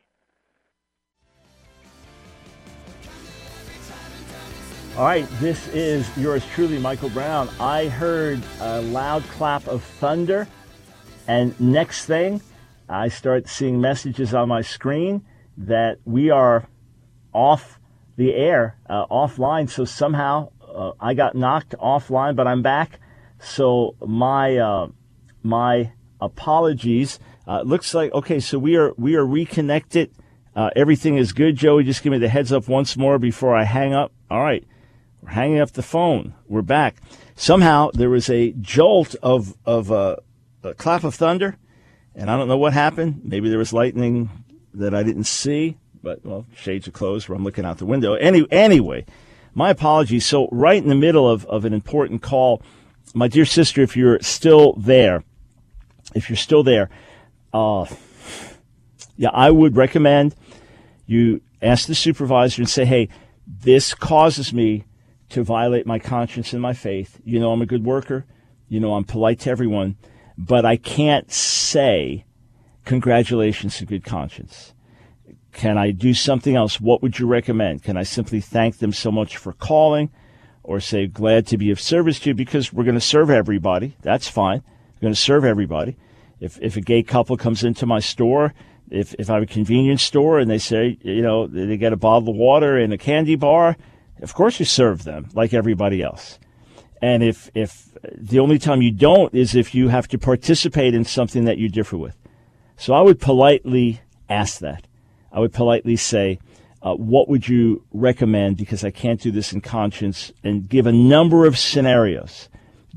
All right, this is yours truly, Michael Brown. I heard a loud clap of thunder, and next thing, I start seeing messages on my screen that we are off the air, offline. So somehow I got knocked offline, but I'm back. So my apologies. Looks like, okay, so we are reconnected. Everything is good. Joey, just give me the heads up once more before I hang up. All right. We're hanging up the phone. We're back. Somehow there was a jolt of a clap of thunder, and I don't know what happened. Maybe there was lightning that I didn't see, but, well, shades are closed where I'm looking out the window. Anyway, my apologies. So right in the middle of an important call, my dear sister, if you're still there, I would recommend you ask the supervisor and say, hey, this causes me to violate my conscience and my faith. I'm a good worker. I'm polite to everyone. But I can't say congratulations in good conscience. Can I do something else? What would you recommend? Can I simply thank them so much for calling, or say glad to be of service to you, because we're going to serve everybody? That's fine. We're going to serve everybody. If a gay couple comes into my store, if I have a convenience store and they say, they get a bottle of water and a candy bar, of course you serve them like everybody else. And if the only time you don't is if you have to participate in something that you differ with. So I would politely ask that. I would politely say, what would you recommend, because I can't do this in conscience, and give a number of scenarios,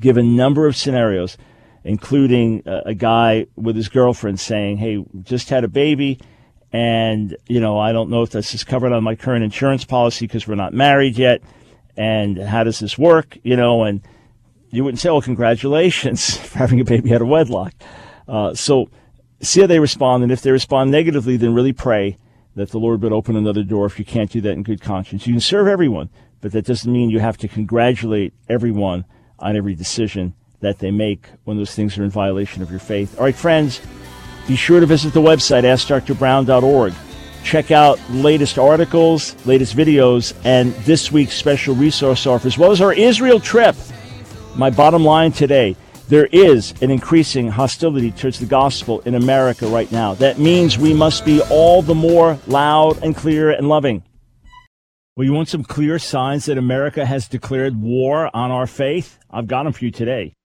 including a guy with his girlfriend saying, hey, just had a baby, and, I don't know if this is covered on my current insurance policy because we're not married yet, and how does this work, and you wouldn't say, oh, congratulations for having a baby out of wedlock. So see how they respond, and if they respond negatively, then really pray that the Lord would open another door if you can't do that in good conscience. You can serve everyone, but that doesn't mean you have to congratulate everyone on every decision that they make when those things are in violation of your faith. All right, friends, be sure to visit the website, AskDrBrown.org. Check out latest articles, latest videos, and this week's special resource offer, as well as our Israel trip. My bottom line today, there is an increasing hostility towards the gospel in America right now. That means we must be all the more loud and clear and loving. Well, you want some clear signs that America has declared war on our faith? I've got them for you today.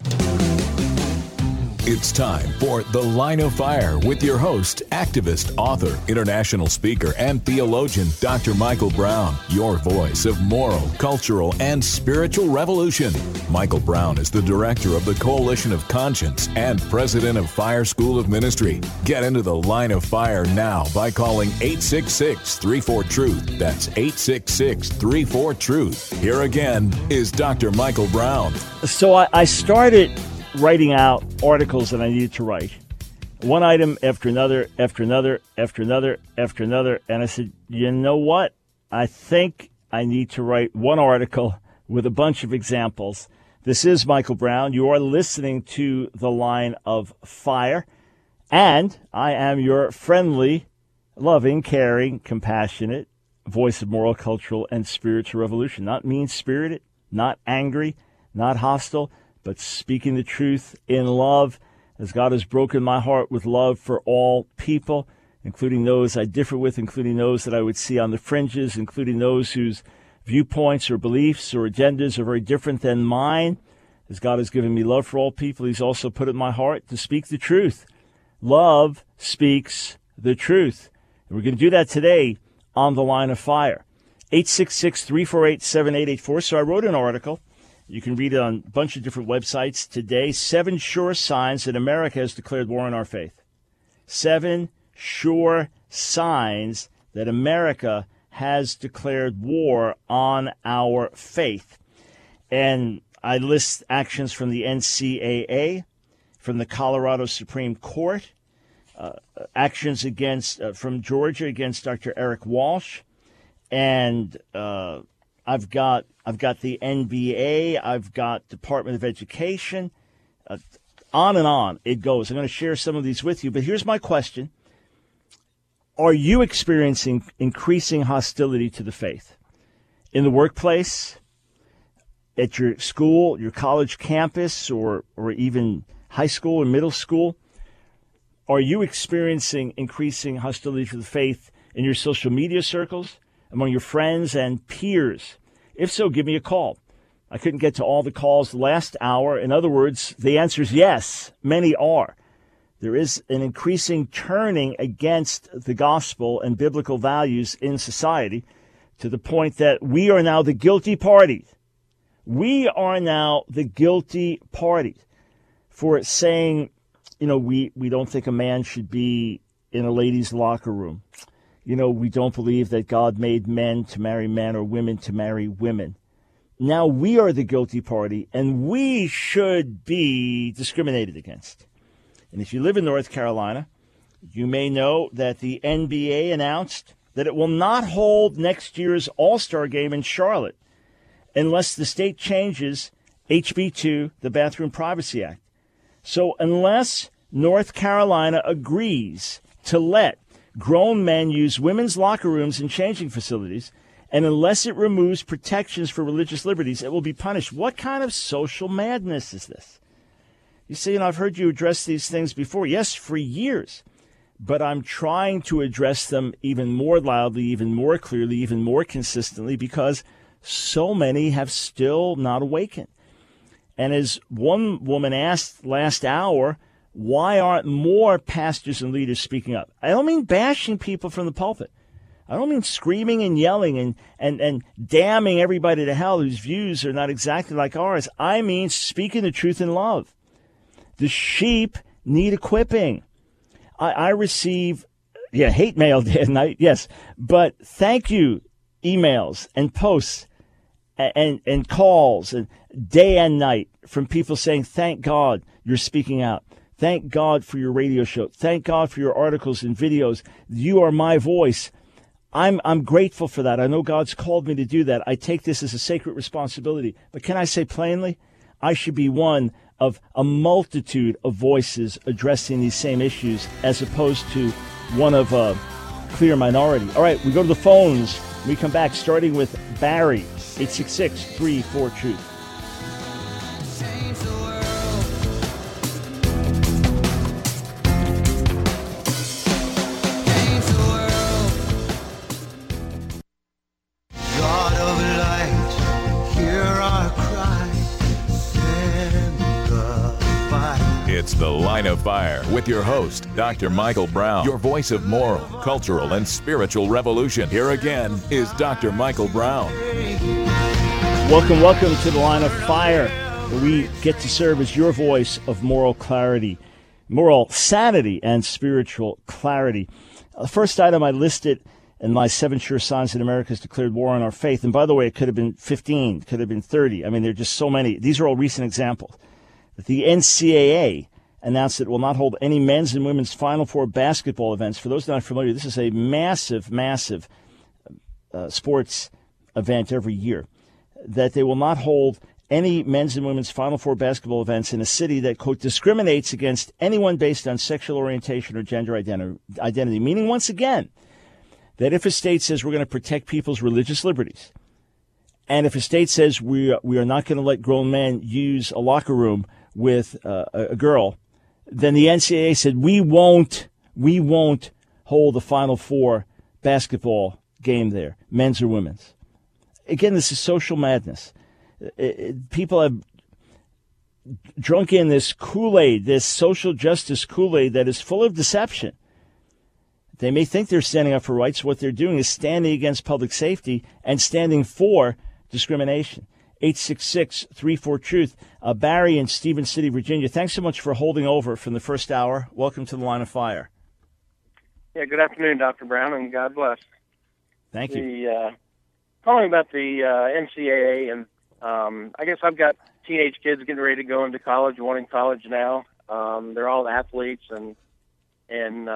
It's time for The Line of Fire with your host, activist, author, international speaker, and theologian, Dr. Michael Brown, your voice of moral, cultural, and spiritual revolution. Michael Brown is the director of the Coalition of Conscience and president of Fire School of Ministry. Get into The Line of Fire now by calling 866-34-TRUTH. That's 866-34-TRUTH. Here again is Dr. Michael Brown. So I started writing out articles that I needed to write, one item after another, after another, after another, after another. And I said, you know what? I think I need to write one article with a bunch of examples. This is Michael Brown. You are listening to The Line of Fire. And I am your friendly, loving, caring, compassionate voice of moral, cultural, and spiritual revolution. Not mean-spirited, not angry, not hostile, but speaking the truth in love, as God has broken my heart with love for all people, including those I differ with, including those that I would see on the fringes, including those whose viewpoints or beliefs or agendas are very different than mine. As God has given me love for all people, He's also put it in my heart to speak the truth. Love speaks the truth. And we're going to do that today on The Line of Fire. 866-348-7884. So I wrote an article. You can read it on a bunch of different websites today. 7 sure signs that America has declared war on our faith. 7 sure signs that America has declared war on our faith. And I list actions from the NCAA, from the Colorado Supreme Court, actions against from Georgia against Dr. Eric Walsh, and I've got the NBA, I've got Department of Education, on and on it goes. I'm going to share some of these with you, but here's my question. Are you experiencing increasing hostility to the faith in the workplace, at your school, your college campus, or even high school or middle school? Are you experiencing increasing hostility to the faith in your social media circles, among your friends and peers? If so, give me a call. I couldn't get to all the calls last hour. In other words, the answer is yes, many are. There is an increasing turning against the gospel and biblical values in society to the point that we are now the guilty party. We are now the guilty party for saying, we don't think a man should be in a ladies' locker room. We don't believe that God made men to marry men or women to marry women. Now we are the guilty party, and we should be discriminated against. And if you live in North Carolina, you may know that the NBA announced that it will not hold next year's All-Star game in Charlotte unless the state changes HB2, the Bathroom Privacy Act. So unless North Carolina agrees to let grown men use women's locker rooms and changing facilities, and unless it removes protections for religious liberties, it will be punished. What kind of social madness is this? You see, I've heard you address these things before. Yes, for years. But I'm trying to address them even more loudly, even more clearly, even more consistently, because so many have still not awakened. And as one woman asked last hour, why aren't more pastors and leaders speaking up? I don't mean bashing people from the pulpit. I don't mean screaming and yelling and damning everybody to hell whose views are not exactly like ours. I mean speaking the truth in love. The sheep need equipping. I receive, hate mail day and night, yes, but thank you emails and posts and calls and day and night from people saying, thank God you're speaking out. Thank God for your radio show. Thank God for your articles and videos. You are my voice. I'm grateful for that. I know God's called me to do that. I take this as a sacred responsibility. But can I say plainly, I should be one of a multitude of voices addressing these same issues as opposed to one of a clear minority. All right, we go to the phones. We come back starting with Barry, 866-34-TRUTH. It's The Line of Fire with your host, Dr. Michael Brown, your voice of moral, cultural, and spiritual revolution. Here again is Dr. Michael Brown. Welcome to The Line of Fire, where we get to serve as your voice of moral clarity, moral sanity, and spiritual clarity. The first item I listed in my 7 sure signs that America has declared war on our faith, and by the way, it could have been 15, could have been 30. I mean, there are just so many. These are all recent examples. The NCAA announced it will not hold any men's and women's Final Four basketball events. For those not familiar, this is a massive sports event every year. That they will not hold any men's and women's Final Four basketball events in a city that, quote, discriminates against anyone based on sexual orientation or gender identity. Meaning, once again, that if a state says we're going to protect people's religious liberties, and if a state says we are not going to let grown men use a locker room with a girl, then the NCAA said we won't hold the Final Four basketball game there, men's or women's. Again, this is social madness. People have drunk in this Kool-Aid, this social justice Kool-Aid that is full of deception. They may think they're standing up for rights. What they're doing is standing against public safety and standing for discrimination. 866-34-TRUTH. Barry in Stevens City, Virginia, thanks so much for holding over from the first hour. Welcome to The Line of Fire. Yeah, good afternoon, Dr. Brown, and God bless. Thank you. Calling about the NCAA, and I guess I've got teenage kids getting ready to go into college, wanting college now. They're all athletes, and And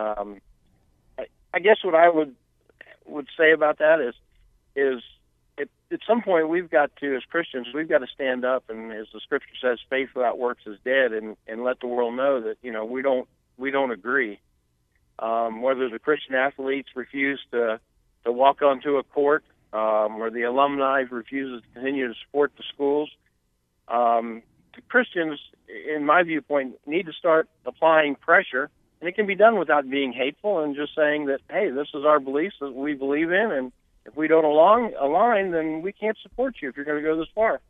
I guess what I would say about that is at some point we've got to, as Christians, we've got to stand up, and as the Scripture says, faith without works is dead, and let the world know that we don't agree. Whether the Christian athletes refuse to walk onto a court, or the alumni refuses to continue to support the schools, Christians, in my viewpoint, need to start applying pressure, and it can be done without being hateful and just saying that, hey, this is our beliefs that we believe in, and if we don't align, then we can't support you if you're going to go this far.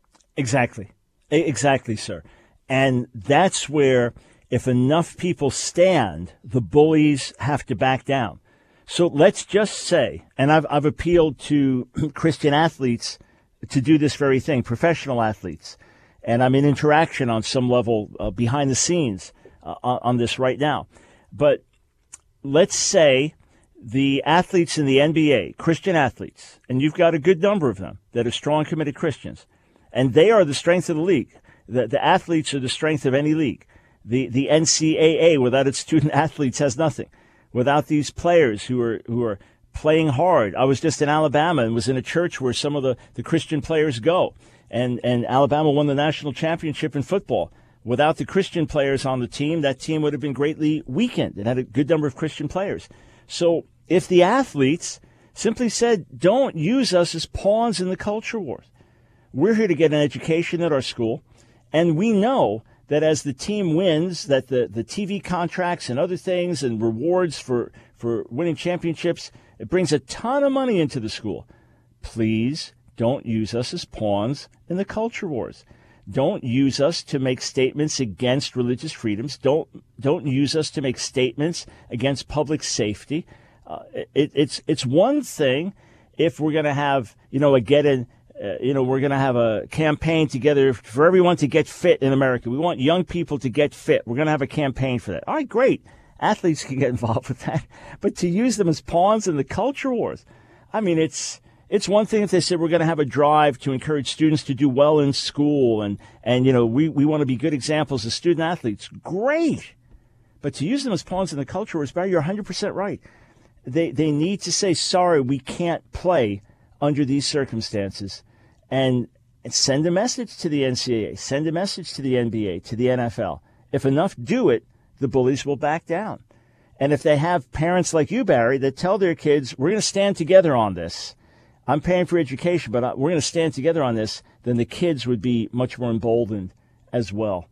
Exactly, sir. And that's where, if enough people stand, the bullies have to back down. So let's just say, and I've appealed to Christian athletes to do this very thing, professional athletes, and I'm in interaction on some level behind the scenes on this right now. But let's say the athletes in the NBA, Christian athletes, and you've got a good number of them that are strong, committed Christians, and they are the strength of the league. The athletes are the strength of any league. The NCAA, without its student athletes, has nothing. Without these players who are playing hard. I was just in Alabama and was in a church where some of the Christian players go. And Alabama won the national championship in football. Without the Christian players on the team, that team would have been greatly weakened. It had a good number of Christian players. So if the athletes simply said, don't use us as pawns in the culture wars. We're here to get an education at our school, and we know that as the team wins, that the TV contracts and other things and rewards for winning championships, it brings a ton of money into the school. Please don't use us as pawns in the culture wars. Don't use us to make statements against religious freedoms. Don't use us to make statements against public safety. It's one thing if we're going to have we're going to have a campaign together for everyone to get fit in America. We want young people to get fit. We're going to have a campaign for that. All right, great. Athletes can get involved with that. But to use them as pawns in the culture wars, I mean, it's one thing if they said we're going to have a drive to encourage students to do well in school and we want to be good examples as student athletes. Great. But to use them as pawns in the culture wars, Barry, you're 100% right. They need to say, sorry, we can't play under these circumstances. And send a message to the NCAA, send a message to the NBA, to the NFL. If enough do it, the bullies will back down. And if they have parents like you, Barry, that tell their kids, we're going to stand together on this. I'm paying for education, but we're going to stand together on this, then the kids would be much more emboldened as well.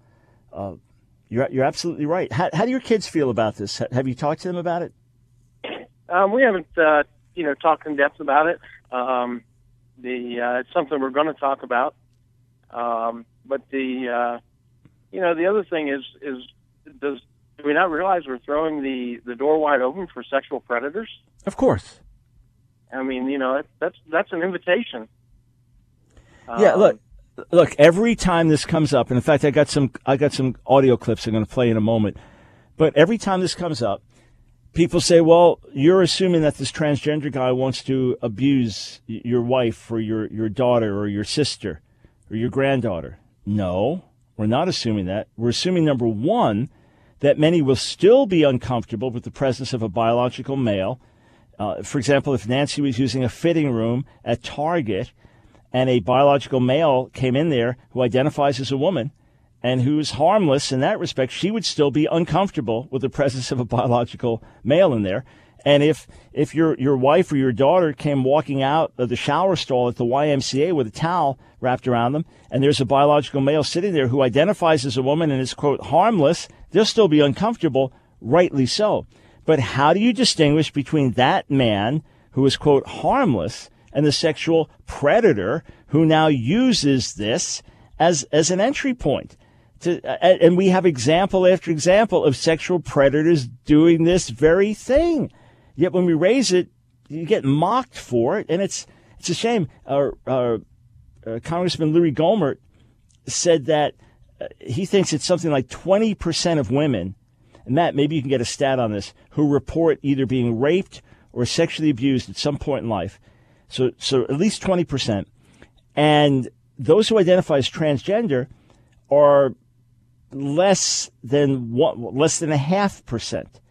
You're absolutely right. How do your kids feel about this? Have you talked to them about it? We haven't, talked in depth about it. It's something we're going to talk about. But the other thing is do we not realize we're throwing the door wide open for sexual predators? Of course. I mean, that's an invitation. Yeah, look. Every time this comes up, and in fact, I got some audio clips I'm going to play in a moment. But every time this comes up, people say, well, you're assuming that this transgender guy wants to abuse your wife or your daughter or your sister or your granddaughter. No, we're not assuming that. We're assuming, number one, that many will still be uncomfortable with the presence of a biological male. For example, if Nancy was using a fitting room at Target and a biological male came in there who identifies as a woman and who's harmless in that respect, she would still be uncomfortable with the presence of a biological male in there. And if your wife or your daughter came walking out of the shower stall at the YMCA with a towel wrapped around them, and there's a biological male sitting there who identifies as a woman and is, quote, harmless, they'll still be uncomfortable, rightly so. But how do you distinguish between that man who is, quote, harmless and the sexual predator who now uses this as an entry point? And we have example after example of sexual predators doing this very thing. Yet when we raise it, you get mocked for it, and it's a shame. Congressman Louis Gohmert said that he thinks it's something like 20% of women, and Matt, maybe you can get a stat on this, who report either being raped or sexually abused at some point in life. So at least 20%. And those who identify as transgender are less than 0.5%.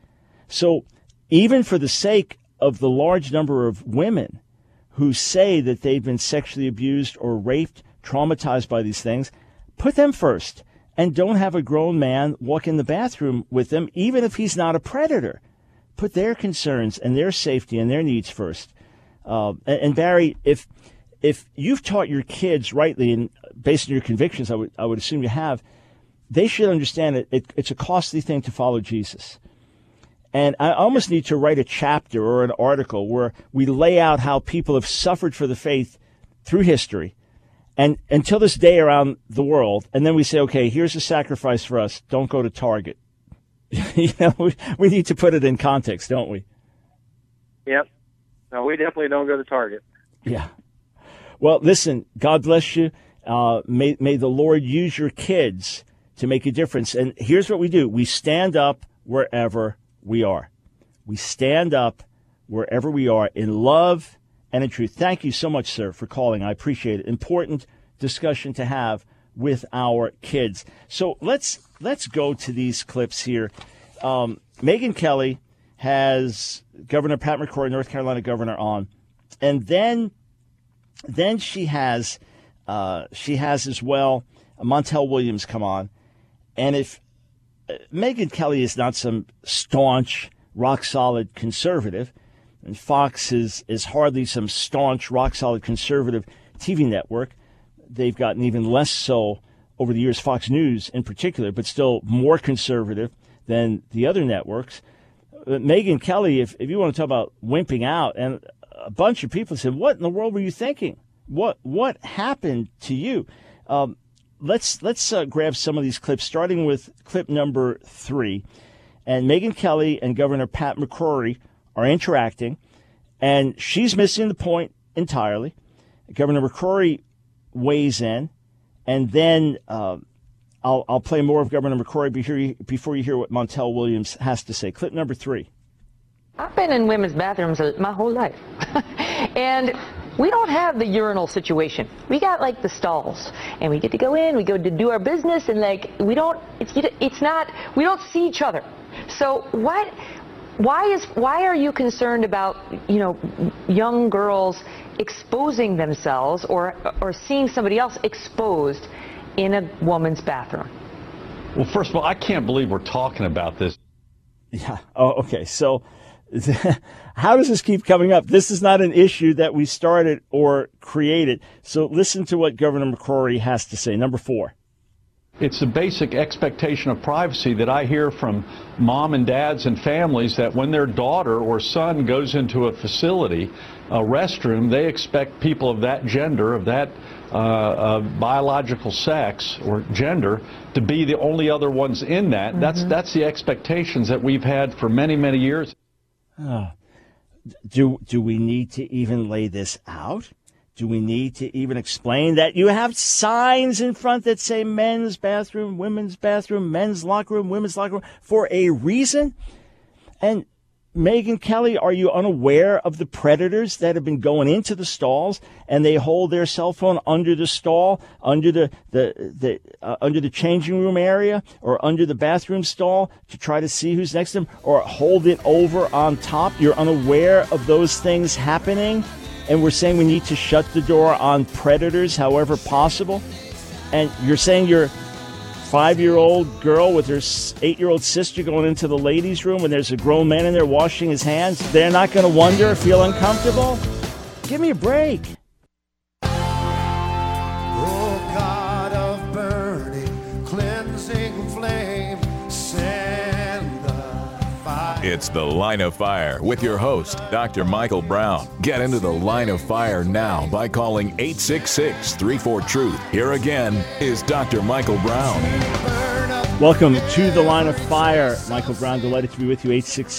So even for the sake of the large number of women who say that they've been sexually abused or raped, traumatized by these things, put them first and don't have a grown man walk in the bathroom with them, even if he's not a predator. Put their concerns and their safety and their needs first. And Barry, if you've taught your kids rightly and based on your convictions, I would assume you have, they should understand it's a costly thing to follow Jesus. And I almost need to write a chapter or an article where we lay out how people have suffered for the faith through history and until this day around the world. And then we say, okay, here's a sacrifice for us. Don't go to Target. We need to put it in context, don't we? Yep. No, we definitely don't go to Target. Yeah. Well, listen, God bless you. May the Lord use your kids to make a difference. And here's what we do. We stand up wherever we are. We stand up wherever we are in love and in truth. Thank you so much, sir, for calling. I appreciate it. Important discussion to have with our kids. So let's go to these clips here. Megyn Kelly has Governor Pat McCrory, North Carolina governor, on, and then she has as well Montel Williams come on, and if Megyn Kelly is not some staunch, rock-solid conservative, and Fox is hardly some staunch, rock-solid conservative TV network. They've gotten even less so over the years, Fox News in particular, but still more conservative than the other networks. Megyn Kelly, if you want to talk about wimping out, and a bunch of people said, what in the world were you thinking? What happened to you? Let's grab some of these clips, starting with clip number 3. And Megyn Kelly and Governor Pat McCrory are interacting, and she's missing the point entirely. Governor McCrory weighs in, and then I'll play more of Governor McCrory before you hear what Montel Williams has to say. Clip number 3. I've been in women's bathrooms my whole life, and we don't have the urinal situation. We got like the stalls, and we get to go in, we go to do our business, and like we don't see each other. So why are you concerned about, young girls exposing themselves or seeing somebody else exposed in a woman's bathroom? Well, first of all, I can't believe we're talking about this. Yeah. Oh, okay. So how does this keep coming up? This is not an issue that we started or created. So listen to what Governor McCrory has to say. Number 4. It's a basic expectation of privacy that I hear from mom and dads and families that when their daughter or son goes into a facility, a restroom, they expect people of that gender, of that biological sex or gender, to be the only other ones in that. Mm-hmm. That's the expectations that we've had for many, many years. Do we need to even lay this out? Do we need to even explain that you have signs in front that say men's bathroom, women's bathroom, men's locker room, women's locker room for a reason? And Megyn Kelly, are you unaware of the predators that have been going into the stalls and they hold their cell phone under the stall, under the changing room area, or under the bathroom stall to try to see who's next to them, or hold it over on top? You're unaware of those things happening? And we're saying we need to shut the door on predators however possible. And you're saying your 5-year-old girl with her 8-year-old sister going into the ladies' room when there's a grown man in there washing his hands, they're not going to wonder, feel uncomfortable? Give me a break. Oh, God of burning, cleansing flame, send the fire. It's The Line of Fire with your host, Dr. Michael Brown. Get into the Line of Fire now by calling 866-34-TRUTH. Here again is Dr. Michael Brown. Welcome to the Line of Fire. Michael Brown, delighted to be with you.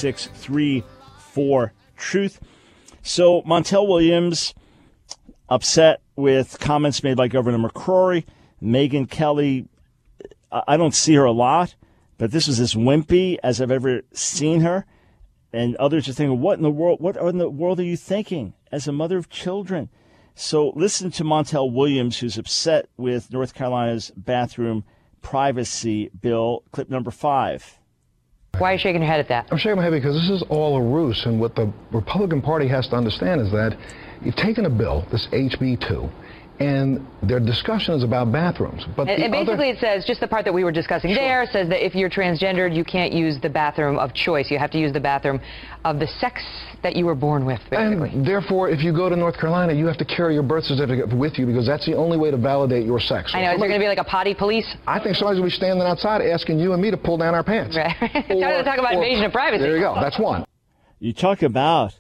866-34-TRUTH. So Montel Williams upset with comments made by Governor McCrory. Megyn Kelly, I don't see her a lot, but this was as wimpy as I've ever seen her. And others are thinking, what in the world are you thinking as a mother of children? So listen to Montel Williams, who's upset with North Carolina's bathroom privacy bill. Clip number 5. Why are you shaking your head at that? I'm shaking my head because this is all a ruse, and what the Republican Party has to understand is that you've taken a bill, this HB2, and their discussion is about bathrooms. But and basically it says, just the part that we were discussing there, says that if you're transgendered, you can't use the bathroom of choice. You have to use the bathroom of the sex that you were born with, basically. And therefore, if you go to North Carolina, you have to carry your birth certificate with you because that's the only way to validate your sex. So I know. Is there going to be like a potty police? I think somebody's going to be standing outside asking you and me to pull down our pants. Right. Trying to talk about invasion of privacy. There you go. That's one. You talk about,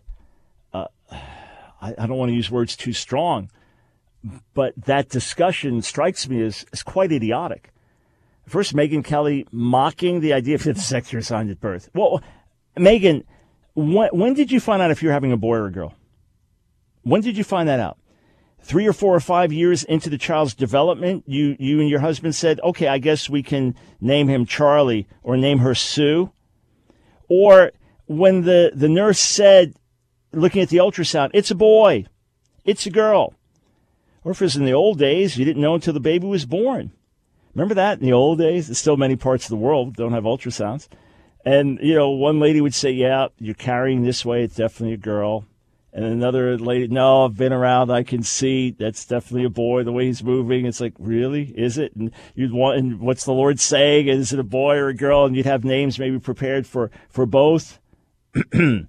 I don't want to use words too strong, but that discussion strikes me as quite idiotic. First, Megyn Kelly mocking the idea of the sex you're assigned at birth. Well, Megyn, when did you find out if you're having a boy or a girl? When did you find that out? 3 or 4 or 5 years into the child's development, you and your husband said, okay, I guess we can name him Charlie or name her Sue? Or when the nurse said, looking at the ultrasound, it's a boy, it's a girl. Or if it was in the old days, you didn't know until the baby was born. Remember that in the old days? There's still many parts of the world that don't have ultrasounds. And, one lady would say, yeah, you're carrying this way. It's definitely a girl. And another lady, no, I've been around. I can see that's definitely a boy. The way he's moving, it's like, really? Is it? And and what's the Lord saying? Is it a boy or a girl? And you'd have names maybe prepared for both. And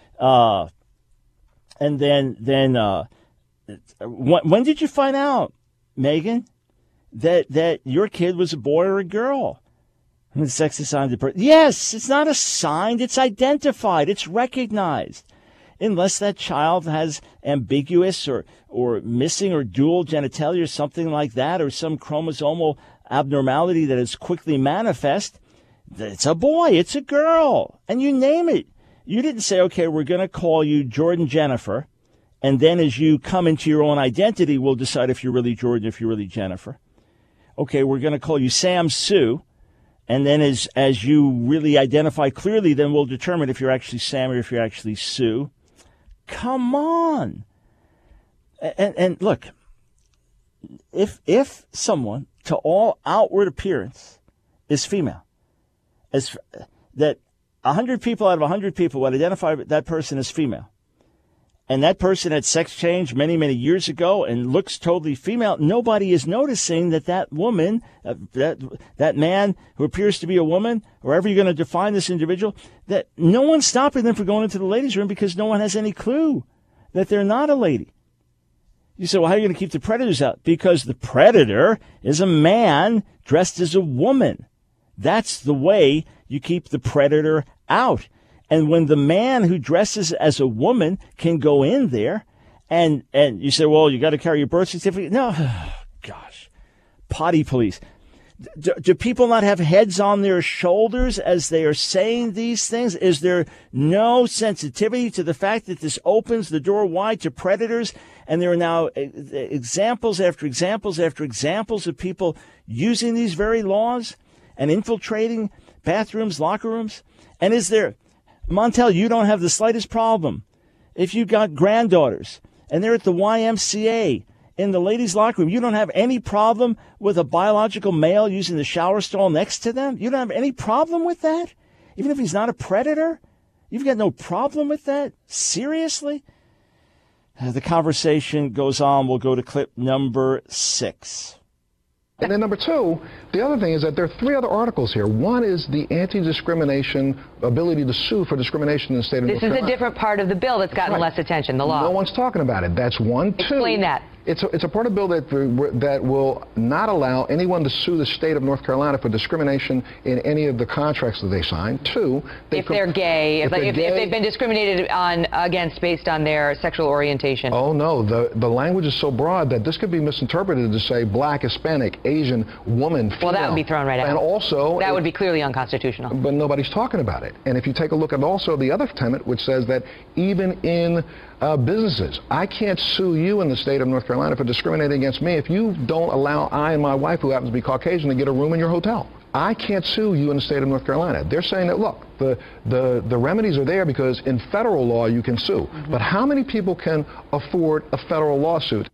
then when did you find out, Megyn, that your kid was a boy or a girl? When sex assigned to birth. Yes, it's not assigned, it's identified, it's recognized. Unless that child has ambiguous or missing or dual genitalia or something like that, or some chromosomal abnormality that is quickly manifest, it's a boy, it's a girl, and you name it. You didn't say, okay, we're going to call you Jordan Jennifer, and then as you come into your own identity, we'll decide if you're really Jordan, if you're really Jennifer. Okay, we're going to call you Sam Sue, and then as you really identify clearly, then we'll determine if you're actually Sam or if you're actually Sue. Come on. And look, if someone, to all outward appearance, is female, that 100 people out of 100 people would identify that person as female, and that person had sex change many, many years ago and looks totally female, nobody is noticing that woman, that man who appears to be a woman, however you're going to define this individual, that no one's stopping them from going into the ladies' room because no one has any clue that they're not a lady. You say, well, how are you going to keep the predators out? Because the predator is a man dressed as a woman. That's the way you keep the predator out. And when the man who dresses as a woman can go in there and you say, well, you got to carry your birth certificate. No, gosh, potty police. Do people not have heads on their shoulders as they are saying these things? Is there no sensitivity to the fact that this opens the door wide to predators? And there are now examples after examples after examples of people using these very laws and infiltrating bathrooms, locker rooms. And is there... Montel, you don't have the slightest problem if you've got granddaughters and they're at the YMCA in the ladies' locker room. You don't have any problem with a biological male using the shower stall next to them? You don't have any problem with that? Even if he's not a predator? You've got no problem with that? Seriously? The conversation goes on. We'll go to clip number 6. And then number 2, the other thing is that there are 3 other articles here. One is the anti-discrimination ability to sue for discrimination in the state of North Carolina. This is a different part of the bill that's gotten less attention, the law. No one's talking about it. That's 1. 2. Explain that. It's a part of the bill that will not allow anyone to sue the state of North Carolina for discrimination in any of the contracts that they sign. 2, if they're gay, if they've been discriminated against based on their sexual orientation. Oh no, the language is so broad that this could be misinterpreted to say black, Hispanic, Asian, woman, female. Well, that would be thrown right out. And also that would be clearly unconstitutional. But nobody's talking about it. And if you take a look at also the other tenet, which says that even in businesses, I can't sue you in the state of North Carolina for discriminating against me if you don't allow I and my wife, who happens to be Caucasian, to get a room in your hotel. I can't sue you in the state of North Carolina. They're saying that, look, the remedies are there because in federal law you can sue. Mm-hmm. But how many people can afford a federal lawsuit?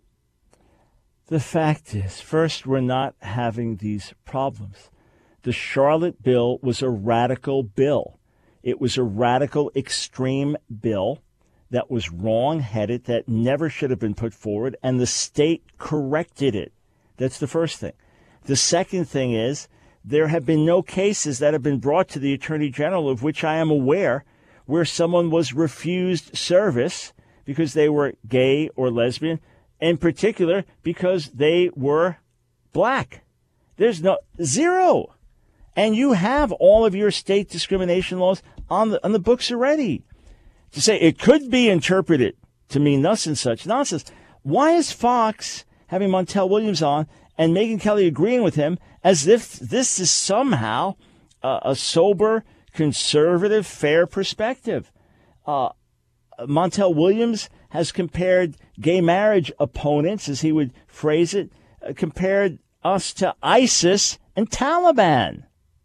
The fact is, first, we're not having these problems. The Charlotte bill was a radical bill. It was a radical, extreme bill that was wrong-headed, that never should have been put forward, and the state corrected it. That's the first thing. The second thing is there have been no cases that have been brought to the Attorney General of which I am aware where someone was refused service because they were gay or lesbian, in particular because they were black. There's zero. And you have all of your state discrimination laws on the books already. To say it could be interpreted to mean thus and such nonsense. Why is Fox having Montel Williams on and Megyn Kelly agreeing with him as if this is somehow a sober, conservative, fair perspective? Montel Williams has compared gay marriage opponents, as he would phrase it, compared us to ISIS and Taliban.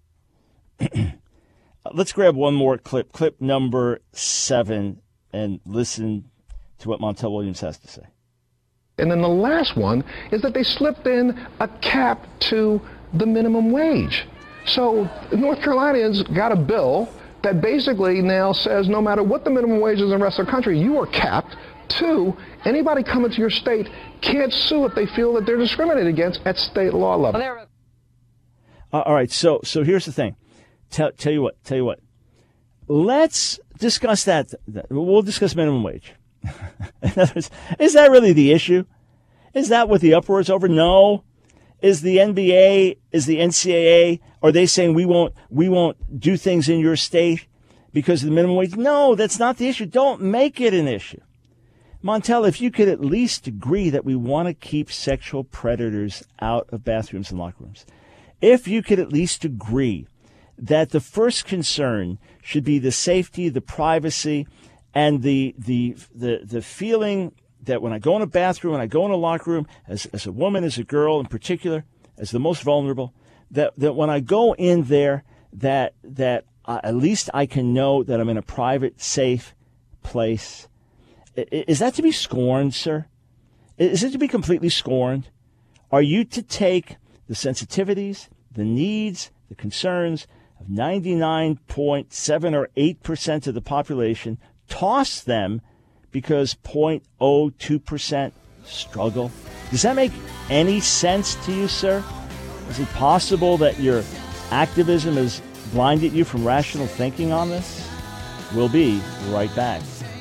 Let's grab one more clip number 7, and listen to what Montel Williams has to say. And then the last one is that they slipped in a cap to the minimum wage. So North Carolinians got a bill that basically now says no matter what the minimum wage is in the rest of the country, you are capped. 2, anybody coming to your state can't sue if they feel that they're discriminated against at state law level. All right, so here's the thing. Tell you what. Let's discuss that. We'll discuss minimum wage. In other words, is that really the issue? Is that what the uproar is over? No. Is the NBA, is the NCAA, are they saying we won't do things in your state because of the minimum wage? No, that's not the issue. Don't make it an issue. Montel, if you could at least agree that we want to keep sexual predators out of bathrooms and locker rooms, if you could at least agree that the first concern should be the safety, the privacy, and the feeling that when I go in a bathroom, when I go in a locker room, as a woman, as a girl in particular, as the most vulnerable, that when I go in there, that at least I can know that I'm in a private, safe place. Is that to be scorned, sir? Is it to be completely scorned? Are you to take the sensitivities, the needs, the concerns of 99.7 or 8% of the population, toss them because 0.02% struggle? Does that make any sense to you, sir? Is it possible that your activism has blinded you from rational thinking on this? We'll be right back.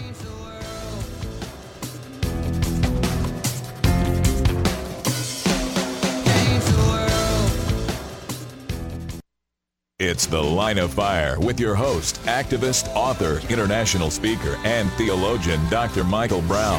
It's The Line of Fire with your host, activist, author, international speaker, and theologian, Dr. Michael Brown.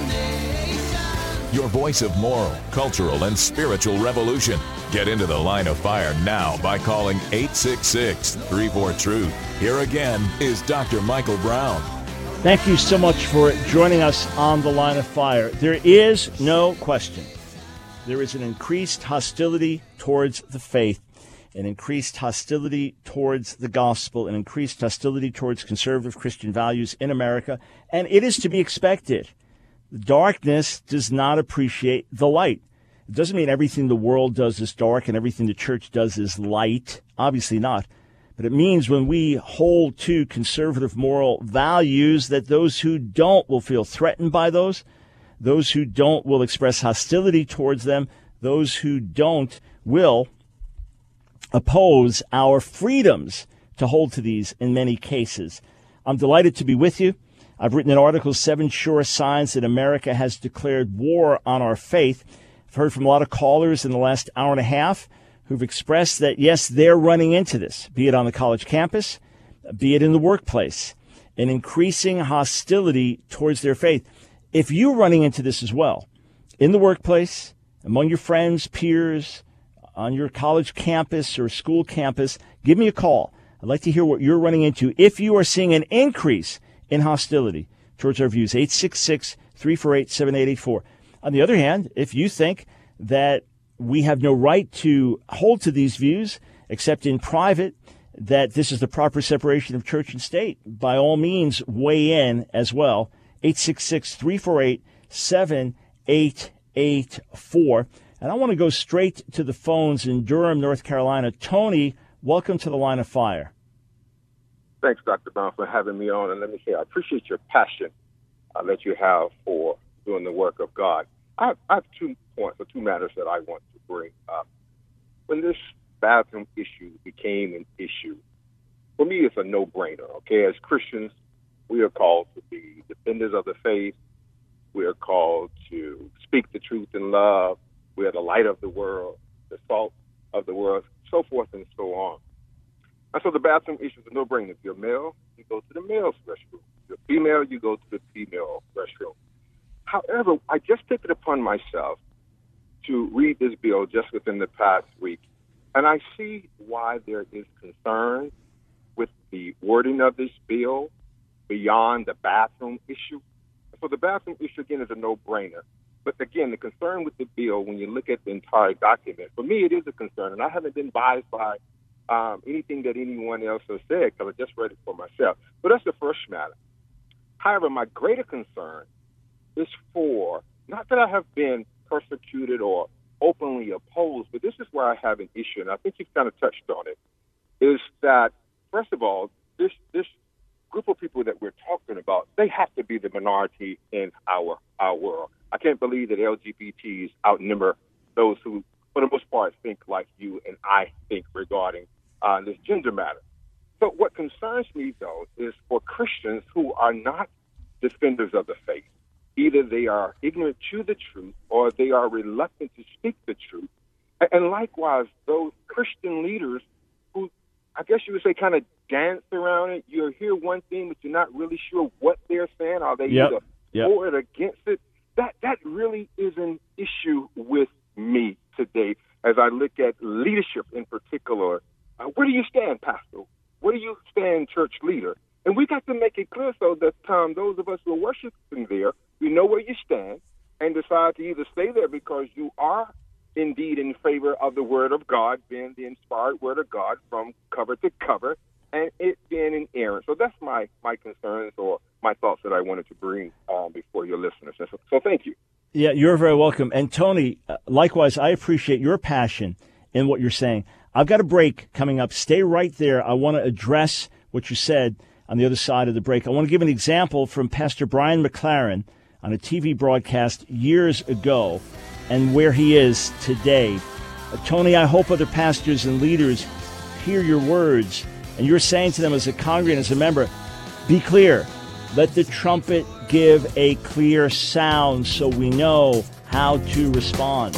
Your voice of moral, cultural, and spiritual revolution. Get into The Line of Fire now by calling 866-34-TRUTH. Here again is Dr. Michael Brown. Thank you so much for joining us on The Line of Fire. There is no question. There is an increased hostility towards the faith, an increased hostility towards the gospel, an increased hostility towards conservative Christian values in America, and it is to be expected. The darkness does not appreciate the light. It doesn't mean everything the world does is dark and everything the church does is light. Obviously not. But it means when we hold to conservative moral values that those who don't will feel threatened by those who don't will express hostility towards them, those who don't will oppose our freedoms to hold to these in many cases. I'm delighted to be with you. I've written an article, 7 Sure Signs That America Has Declared War on Our Faith. I've heard from a lot of callers in the last hour and a half who've expressed that, yes, they're running into this, be it on the college campus, be it in the workplace, an increasing hostility towards their faith. If you're running into this as well, in the workplace, among your friends, peers, on your college campus or school campus, give me a call. I'd like to hear what you're running into if you are seeing an increase in hostility towards our views. 866-348-7884. On the other hand, if you think that we have no right to hold to these views except in private, that this is the proper separation of church and state, by all means, weigh in as well. 866-348-7884. And I want to go straight to the phones in Durham, North Carolina. Tony, welcome to The Line of Fire. Thanks, Dr. Brown, for having me on. And let me say, I appreciate your passion that you have for doing the work of God. I have 2 points or 2 matters that I want to bring up. When this bathroom issue became an issue, for me, it's a no-brainer, okay? As Christians, we are called to be defenders of the faith. We are called to speak the truth in love. We are the light of the world, the salt of the world, so forth and so on. And so the bathroom issue is a no-brainer. If you're male, you go to the male's restroom. If you're female, you go to the female restroom. However, I just took it upon myself to read this bill just within the past week, and I see why there is concern with the wording of this bill beyond the bathroom issue. So the bathroom issue, again, is a no-brainer. But again, the concern with the bill, when you look at the entire document, for me, it is a concern, and I haven't been biased by anything that anyone else has said because I just read it for myself. So that's the first matter. However, my greater concern is for, not that I have been persecuted or openly opposed, but this is where I have an issue, and I think you've kind of touched on it, is that, first of all, this group of people that we're talking about, they have to be the minority in our world. I can't believe that LGBTs outnumber those who, for the most part, think like you and I think regarding this gender matter. So what concerns me, though, is for Christians who are not defenders of the faith. Either they are ignorant to the truth or they are reluctant to speak the truth. And likewise, those Christian leaders who, I guess you would say, kind of dance around it. You hear one thing, but you're not really sure what they're saying. Are they either for it or against it? That really is an issue with me today as I look at leadership in particular. Where do you stand, Pastor? Where do you stand, church leader? And we got to make it clear so that those of us who are worshiping there, we know where you stand and decide to either stay there because you are indeed in favor of the Word of God, being the inspired Word of God from cover to cover, and it being inerrant. So that's my concerns or my thoughts that I wanted to bring before your listeners. So thank you. Yeah, you're very welcome. And Tony, likewise, I appreciate your passion in what you're saying. I've got a break coming up. Stay right there. I want to address what you said on the other side of the break. I want to give an example from Pastor Brian McLaren on a TV broadcast years ago and where he is today. Tony, I hope other pastors and leaders hear your words, and you're saying to them as a congregant, as a member, be clear. Let the trumpet give a clear sound so we know how to respond.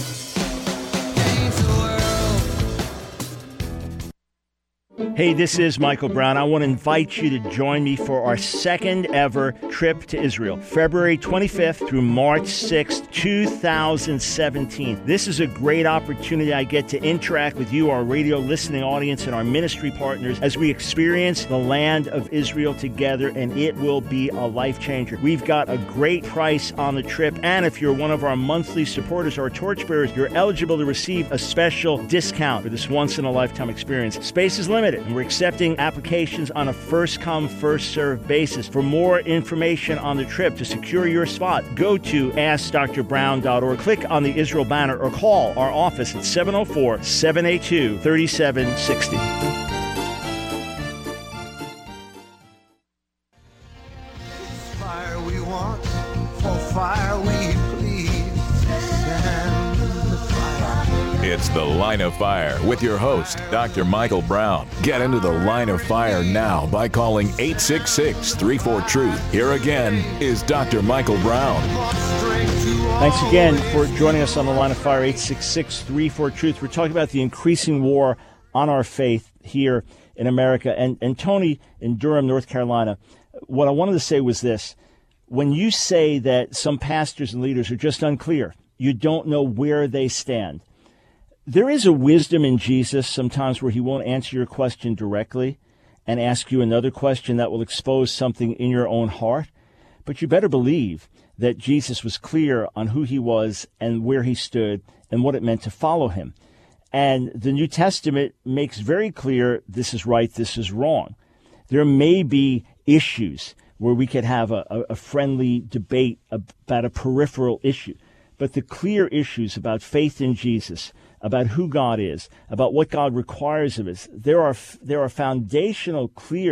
Hey, this is Michael Brown. I want to invite you to join me for our second ever trip to Israel, February 25th through March 6th, 2017. This is a great opportunity. I get to interact with you, our radio listening audience, and our ministry partners as we experience the land of Israel together, and it will be a life changer. We've got a great price on the trip, and if you're one of our monthly supporters or torchbearers, you're eligible to receive a special discount for this once-in-a-lifetime experience. Space is limited, and we're accepting applications on a first-come, first-served basis. For more information on the trip, to secure your spot, go to AskDrBrown.org, click on the Israel banner, or call our office at 704-782-3760. Fire we want, for fire we please. Stand the fire. It's The Line of Fire with your host, Dr. Michael Brown. Get into the Line of Fire now by calling 866-34-TRUTH. Here again is Dr. Michael Brown. Thanks again for joining us on the Line of Fire, 866-34-TRUTH. We're talking about the increasing war on our faith here in America. And Tony, in Durham, North Carolina, what I wanted to say was this. When you say that some pastors and leaders are just unclear, you don't know where they stand, there is a wisdom in Jesus sometimes where he won't answer your question directly and ask you another question that will expose something in your own heart. But you better believe that Jesus was clear on who he was and where he stood and what it meant to follow him. And the New Testament makes very clear this is right, this is wrong. There may be issues where we could have a friendly debate about a peripheral issue. But the clear issues about faith in Jesus, about who God is, about what God requires of us, there are foundational, clear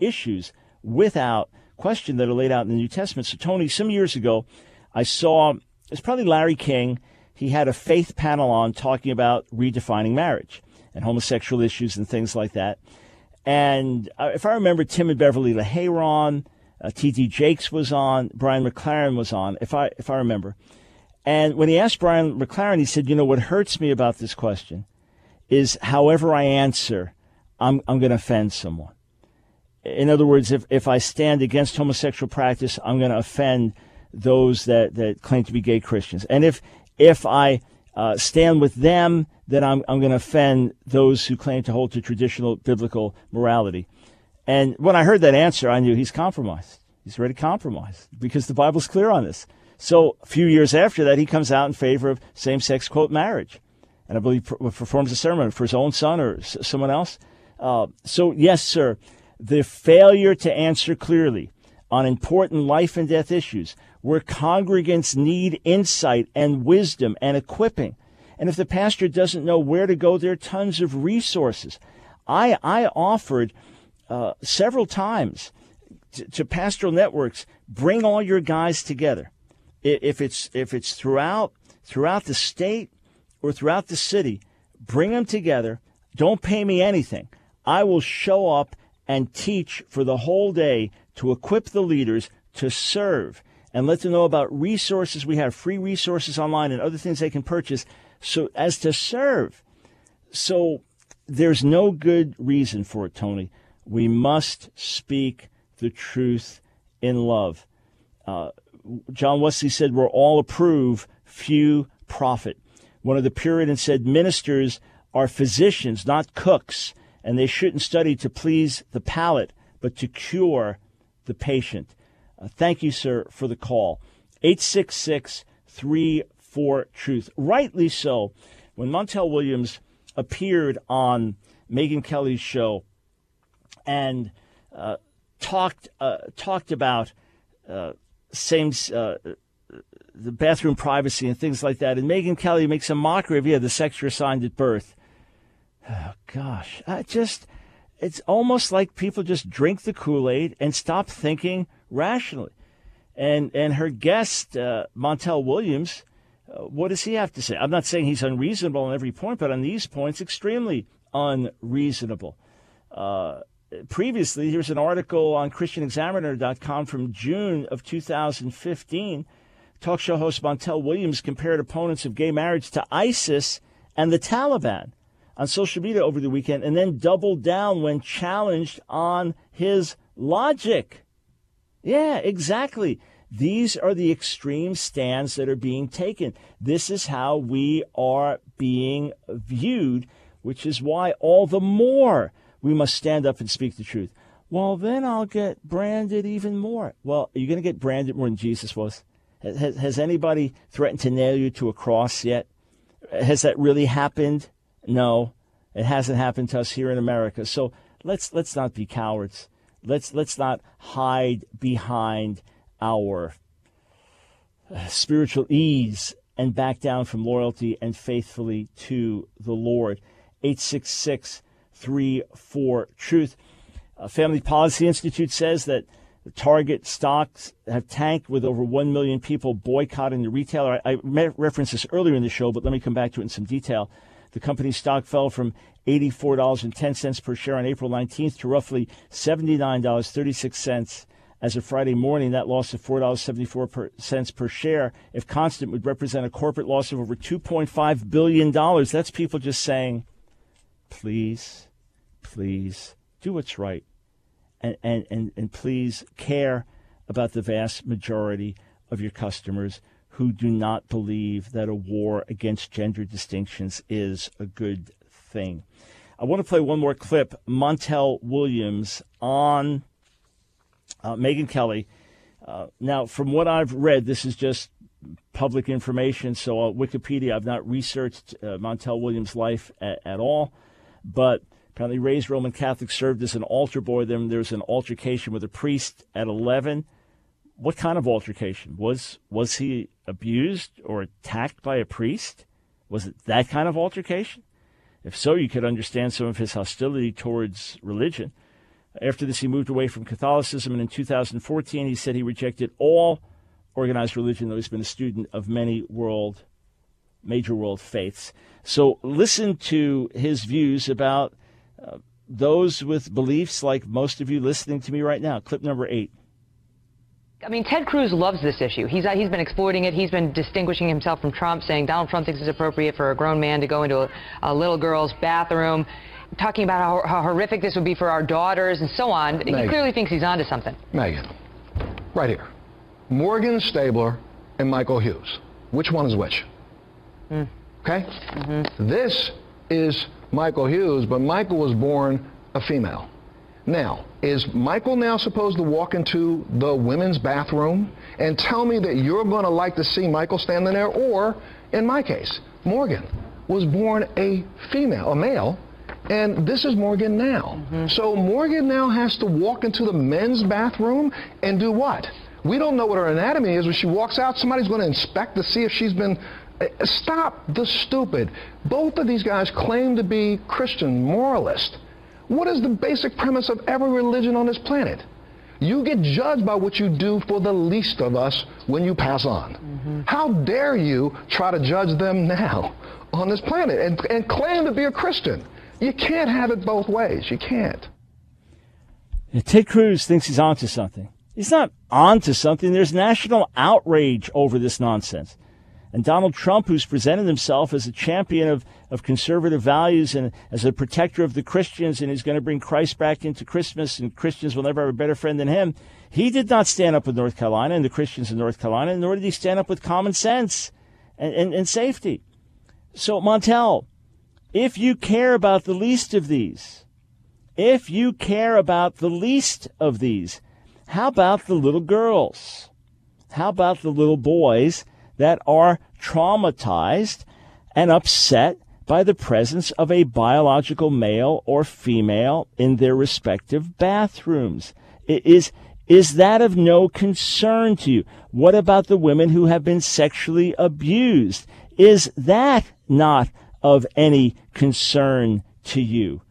issues without question that are laid out in the New Testament. So, Tony, some years ago, I saw, it's probably Larry King, he had a faith panel on talking about redefining marriage and homosexual issues and things like that. And if I remember, Tim and Beverly LaHaye were on, T.D. Jakes was on, Brian McLaren was on, if I remember. And when he asked Brian McLaren, he said, what hurts me about this question is however I answer, I'm going to offend someone. In other words, if I stand against homosexual practice, I'm going to offend those that claim to be gay Christians. And if I stand with them, then I'm going to offend those who claim to hold to traditional biblical morality. And when I heard that answer, I knew he's compromised. He's already compromised because the Bible's clear on this. So a few years after that, he comes out in favor of same-sex, quote, marriage. And I believe performs a ceremony for his own son or someone else. So, yes, sir, the failure to answer clearly on important life and death issues where congregants need insight and wisdom and equipping. And if the pastor doesn't know where to go, there are tons of resources. I offered several times to pastoral networks, bring all your guys together. If it's throughout the state or throughout the city, bring them together. Don't pay me anything. I will show up and teach for the whole day to equip the leaders to serve and let them know about resources. We have free resources online and other things they can purchase so as to serve. So there's no good reason for it, Tony. We must speak the truth in love. John Wesley said, we're all approve, few profit. One of the Puritans said, ministers are physicians, not cooks, and they shouldn't study to please the palate, but to cure the patient. Thank you, sir, for the call. 866-34-TRUTH. Rightly so. When Montel Williams appeared on Megyn Kelly's show and talked about the bathroom privacy and things like that, and Megyn Kelly makes a mockery of the sex you're assigned at birth. Oh, gosh, it's almost like people just drink the Kool-Aid and stop thinking rationally. And her guest, Montel Williams, what does he have to say? I'm not saying he's unreasonable on every point, but on these points, extremely unreasonable. Previously, here's an article on ChristianExaminer.com from June of 2015. Talk show host Montel Williams compared opponents of gay marriage to ISIS and the Taliban on social media over the weekend, and then doubled down when challenged on his logic. Yeah, exactly. These are the extreme stands that are being taken. This is how we are being viewed, which is why all the more we must stand up and speak the truth. Well, then I'll get branded even more. Well, are you going to get branded more than Jesus was? Has anybody threatened to nail you to a cross yet? Has that really happened? No, it hasn't happened to us here in America. So let's not be cowards. Let's not hide behind our spiritual ease and back down from loyalty and faithfully to the Lord. 866-34-TRUTH. Family Policy Institute says that the Target stocks have tanked with over 1 million people boycotting the retailer. I referenced this earlier in the show, but let me come back to it in some detail. The company's stock fell from $84.10 per share on April 19th to roughly $79.36 as of Friday morning. That loss of $4.74 per share, if constant, would represent a corporate loss of over $2.5 billion. That's people just saying, please, please do what's right. And please care about the vast majority of your customers who do not believe that a war against gender distinctions is a good thing. I want to play one more clip. Montel Williams on Megyn Kelly. Now, from what I've read, this is just public information, so Wikipedia, I've not researched Montel Williams' life at all, but apparently raised Roman Catholic, served as an altar boy. Then there's an altercation with a priest at 11. What kind of altercation? Was he abused or attacked by a priest? Was it that kind of altercation? If so, you could understand some of his hostility towards religion. After this, he moved away from Catholicism, and in 2014, he said he rejected all organized religion, though he's been a student of many major world faiths. So listen to his views about those with beliefs like most of you listening to me right now. Clip number 8. I mean, Ted Cruz loves this issue. He's been exploiting it. He's been distinguishing himself from Trump, saying Donald Trump thinks it's appropriate for a grown man to go into a little girl's bathroom, talking about how horrific this would be for our daughters and so on. Megan. He clearly thinks he's onto something. Megan, right here. Morgan Stabler and Michael Hughes. Which one is which? Okay? Mm-hmm. This is Michael Hughes, but Michael was born a female. Now, is Michael now supposed to walk into the women's bathroom and tell me that you're going to like to see Michael standing there? Or, in my case, Morgan was born a male, and this is Morgan now. Mm-hmm. So Morgan now has to walk into the men's bathroom and do what? We don't know what her anatomy is. When she walks out, somebody's going to inspect to see if she's been... Stop the stupid. Both of these guys claim to be Christian moralists. What is the basic premise of every religion on this planet? You get judged by what you do for the least of us when you pass on. Mm-hmm. How dare you try to judge them now on this planet and claim to be a Christian? You can't have it both ways. You can't. Ted Cruz thinks he's onto something. He's not onto something. There's national outrage over this nonsense. And Donald Trump, who's presented himself as a champion of conservative values and as a protector of the Christians, and he's going to bring Christ back into Christmas, and Christians will never have a better friend than him, he did not stand up with North Carolina and the Christians in North Carolina, nor did he stand up with common sense and safety. So, Montel, if you care about the least of these, how about the little girls? How about the little boys that are traumatized and upset by the presence of a biological male or female in their respective bathrooms? Is that of no concern to you? What about the women who have been sexually abused? Is that not of any concern to you?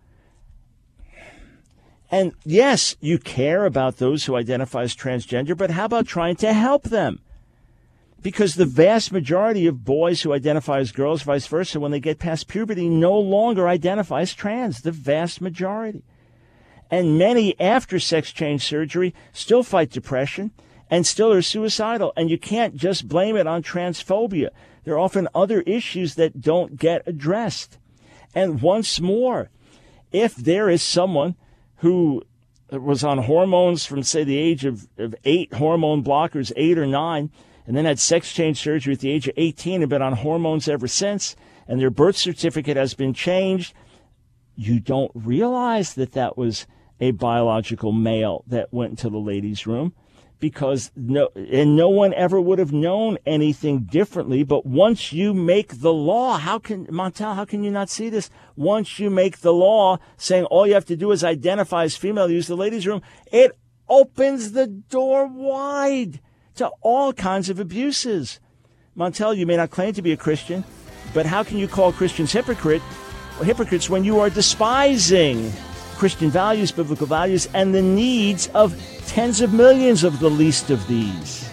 And yes, you care about those who identify as transgender, but how about trying to help them? Because the vast majority of boys who identify as girls, vice versa, when they get past puberty, no longer identify as trans, the vast majority. And many, after sex change surgery, still fight depression and still are suicidal. And you can't just blame it on transphobia. There are often other issues that don't get addressed. And once more, if there is someone who was on hormones from, say, the age of 8, hormone blockers, 8 or 9, and then had sex change surgery at the age of 18 and been on hormones ever since, and their birth certificate has been changed, you don't realize that that was a biological male that went into the ladies' room, because no one ever would have known anything differently. But once you make the law, how can you not see this? Once you make the law saying all you have to do is identify as female to use the ladies' room, it opens the door wide to all kinds of abuses. Montel, you may not claim to be a Christian, but how can you call Christians hypocrites when you are despising Christian values, biblical values, and the needs of tens of millions of the least of these?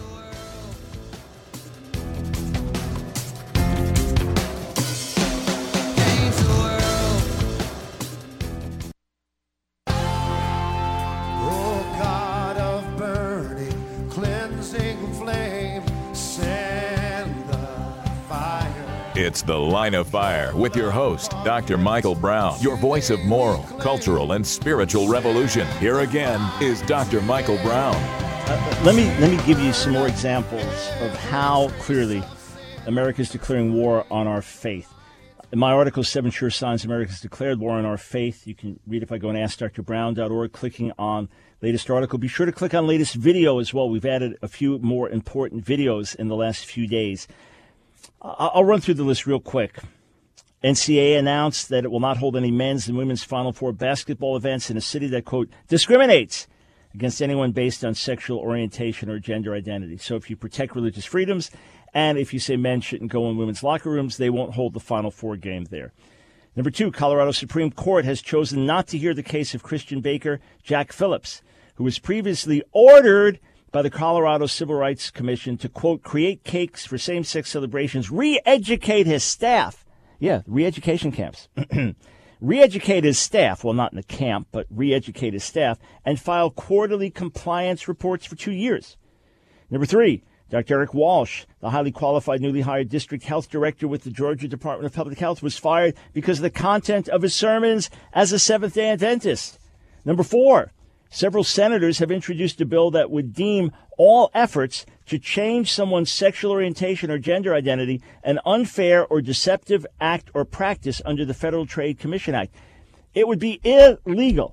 It's The Line of Fire with your host, Dr. Michael Brown, your voice of moral, cultural, and spiritual revolution. Here again is Dr. Michael Brown. Let me give you some more examples of how clearly America is declaring war on our faith. In my article, 7 Sure Signs America has declared war on our faith, you can read if I go and AskDrBrown.org, clicking on latest article. Be sure to click on latest video as well. We've added a few more important videos in the last few days. I'll run through the list real quick. NCAA announced that it will not hold any men's and women's Final Four basketball events in a city that, quote, discriminates against anyone based on sexual orientation or gender identity. So if you protect religious freedoms and if you say men shouldn't go in women's locker rooms, they won't hold the Final Four game there. Number 2, Colorado Supreme Court has chosen not to hear the case of Christian baker Jack Phillips, who was previously ordered by the Colorado Civil Rights Commission to, quote, create cakes for same-sex celebrations, re-educate his staff. Yeah, re-education camps. Re-educate his staff, well, not in the camp, but re-educate his staff, and file quarterly compliance reports for 2 years. Number 3, Dr. Eric Walsh, the highly qualified, newly hired district health director with the Georgia Department of Public Health, was fired because of the content of his sermons as a Seventh-day Adventist. Number 4, several senators have introduced a bill that would deem all efforts to change someone's sexual orientation or gender identity an unfair or deceptive act or practice under the Federal Trade Commission Act. It would be illegal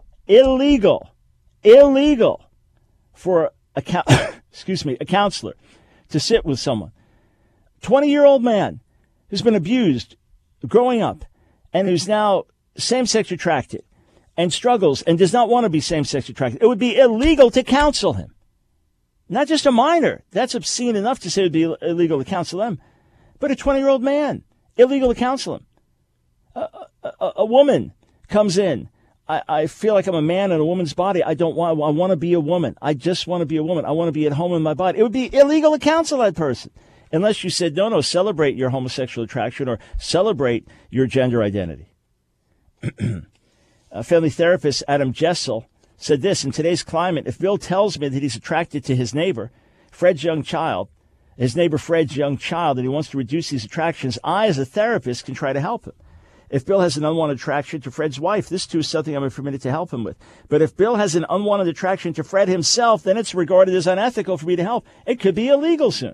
for a counselor to sit with someone, 20-year-old man who's been abused growing up and who's now same-sex attracted and struggles and does not want to be same-sex attracted. It would be illegal to counsel him. Not just a minor. That's obscene enough to say it would be illegal to counsel them. But a 20-year-old man, illegal to counsel him. A woman comes in. I feel like I'm a man in a woman's body. I want to be a woman. I just want to be a woman. I want to be at home in my body. It would be illegal to counsel that person unless you said, no, celebrate your homosexual attraction or celebrate your gender identity. Family therapist Adam Jessel said this: in today's climate, if Bill tells me that he's attracted to his neighbor, Fred's young child, and he wants to reduce these attractions, I, as a therapist, can try to help him. If Bill has an unwanted attraction to Fred's wife, this too is something I'm permitted to help him with. But if Bill has an unwanted attraction to Fred himself, then it's regarded as unethical for me to help. It could be illegal soon.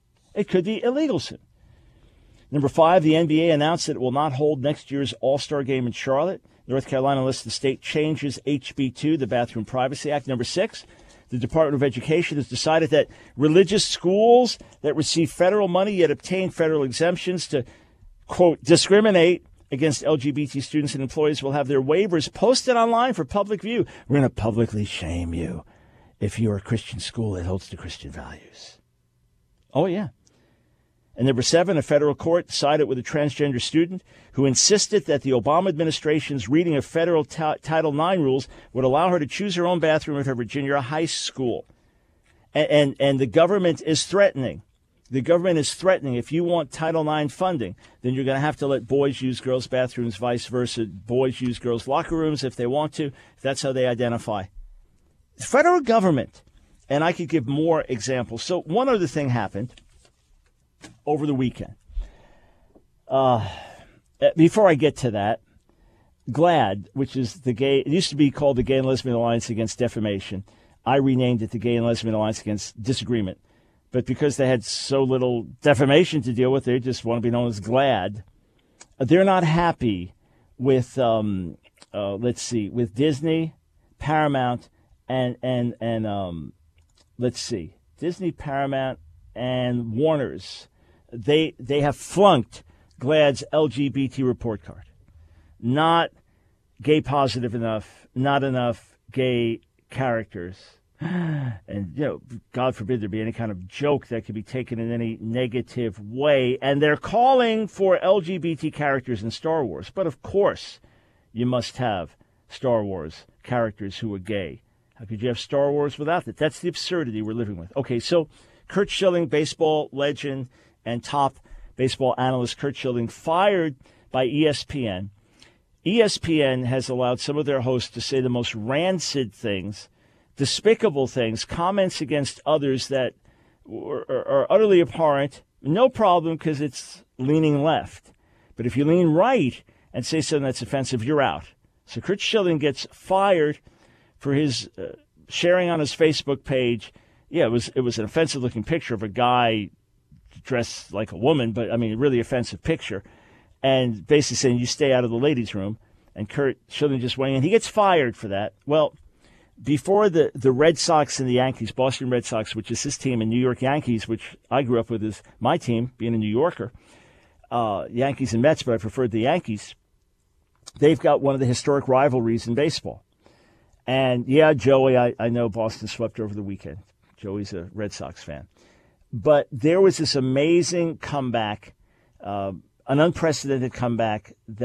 Number 5, the NBA announced that it will not hold next year's All-Star game in Charlotte. North Carolina, unless the state changes HB2, the Bathroom Privacy Act. Number 6, the Department of Education has decided that religious schools that receive federal money yet obtain federal exemptions to, quote, discriminate against LGBT students and employees will have their waivers posted online for public view. We're going to publicly shame you if you're a Christian school that holds to Christian values. Oh, yeah. And number 7, a federal court sided with a transgender student who insisted that the Obama administration's reading of federal Title IX rules would allow her to choose her own bathroom at her Virginia high school. And the government is threatening. The government is threatening if you want Title IX funding, then you're going to have to let boys use girls' bathrooms, vice versa. Boys use girls' locker rooms if they want to, if that's how they identify. The federal government, and I could give more examples. So one other thing happened over the weekend. Before I get to that, GLAAD, which is it used to be called the Gay and Lesbian Alliance Against Defamation. I renamed it the Gay and Lesbian Alliance Against Disagreement. But because they had so little defamation to deal with, they just want to be known as GLAAD. They're not happy with, with Disney, Paramount, Disney, Paramount, and Warner's. They have flunked GLAAD's LGBT report card. Not gay positive enough, not enough gay characters. And, God forbid there be any kind of joke that could be taken in any negative way. And they're calling for LGBT characters in Star Wars. But, of course, you must have Star Wars characters who are gay. How could you have Star Wars without that? That's the absurdity we're living with. Okay, so Curt Schilling, baseball legend and top baseball analyst Curt Schilling, fired by ESPN. ESPN has allowed some of their hosts to say the most rancid things, despicable things, comments against others that are utterly abhorrent. No problem, because it's leaning left. But if you lean right and say something that's offensive, you're out. So Curt Schilling gets fired for his sharing on his Facebook page. Yeah, it was an offensive-looking picture of a guy dressed like a woman, but, I mean, a really offensive picture. And basically saying, you stay out of the ladies' room. And Curt Schilling just weighing in. He gets fired for that. Well, before the Red Sox and the Yankees, Boston Red Sox, which is his team, and New York Yankees, which I grew up with as my team, being a New Yorker, Yankees and Mets, but I preferred the Yankees, they've got one of the historic rivalries in baseball. And, yeah, Joey, I know Boston swept over the weekend. Joey's a Red Sox fan. But there was this amazing comeback, an unprecedented comeback that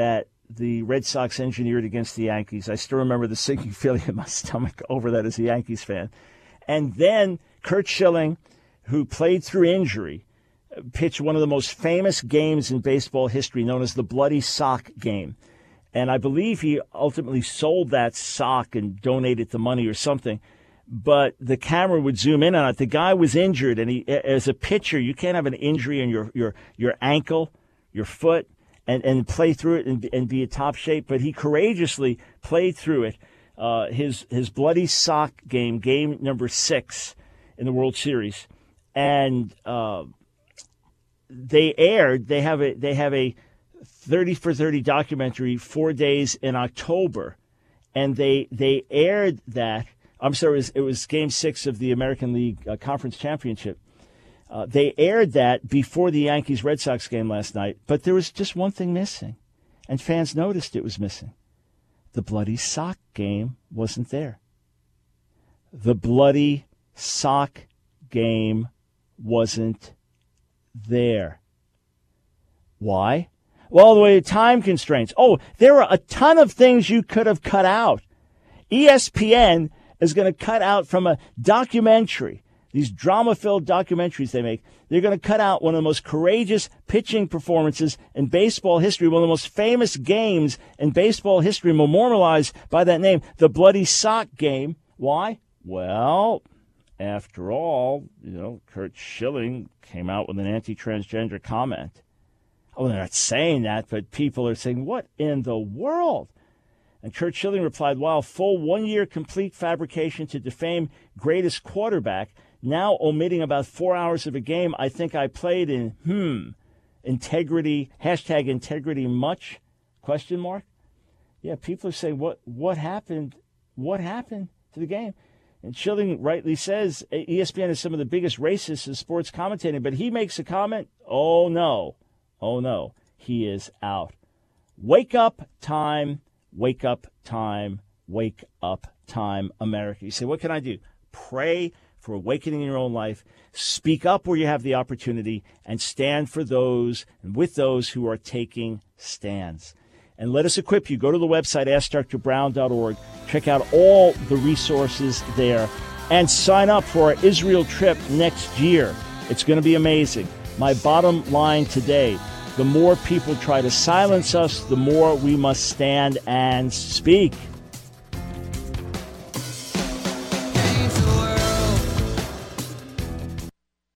the Red Sox engineered against the Yankees. I still remember the sinking feeling in my stomach over that as a Yankees fan. And then Curt Schilling, who played through injury, pitched one of the most famous games in baseball history, known as the Bloody Sock game. And I believe he ultimately sold that sock and donated the money or something. But the camera would zoom in on it. The guy was injured, and he, as a pitcher, you can't have an injury in your ankle, your foot, and play through it and be in top shape. But he courageously played through it. His Bloody Sock game number 6 in the World Series, and they have a 30 for 30 documentary 4 days in October, and they aired that. I'm sorry, it was Game 6 of the American League Conference Championship. They aired that before the Yankees-Red Sox game last night, but there was just one thing missing, and fans noticed it was missing. The Bloody Sock game wasn't there. The Bloody Sock game wasn't there. Why? Well, the way the time constraints. Oh, there are a ton of things you could have cut out. ESPN is going to cut out from a documentary, these drama-filled documentaries they make, they're going to cut out one of the most courageous pitching performances in baseball history, one of the most famous games in baseball history, memorialized by that name, the Bloody Sock game. Why? Well, after all, Curt Schilling came out with an anti-transgender comment. Oh, they're not saying that, but people are saying, what in the world? And Curt Schilling replied, wow, full 1 year complete fabrication to defame greatest quarterback, now omitting about 4 hours of a game. I think I played in, integrity, hashtag integrity much, ? Yeah, people are saying, what happened? What happened to the game? And Schilling rightly says ESPN is some of the biggest racists in sports commentating, but he makes a comment, oh no, he is out. Wake up time. Wake up time, wake up time, America. You say, what can I do? Pray for awakening in your own life. Speak up where you have the opportunity and stand for those and with those who are taking stands. And let us equip you. Go to the website, AskDrBrown.org. Check out all the resources there and sign up for our Israel trip next year. It's going to be amazing. My bottom line today, the more people try to silence us, the more we must stand and speak.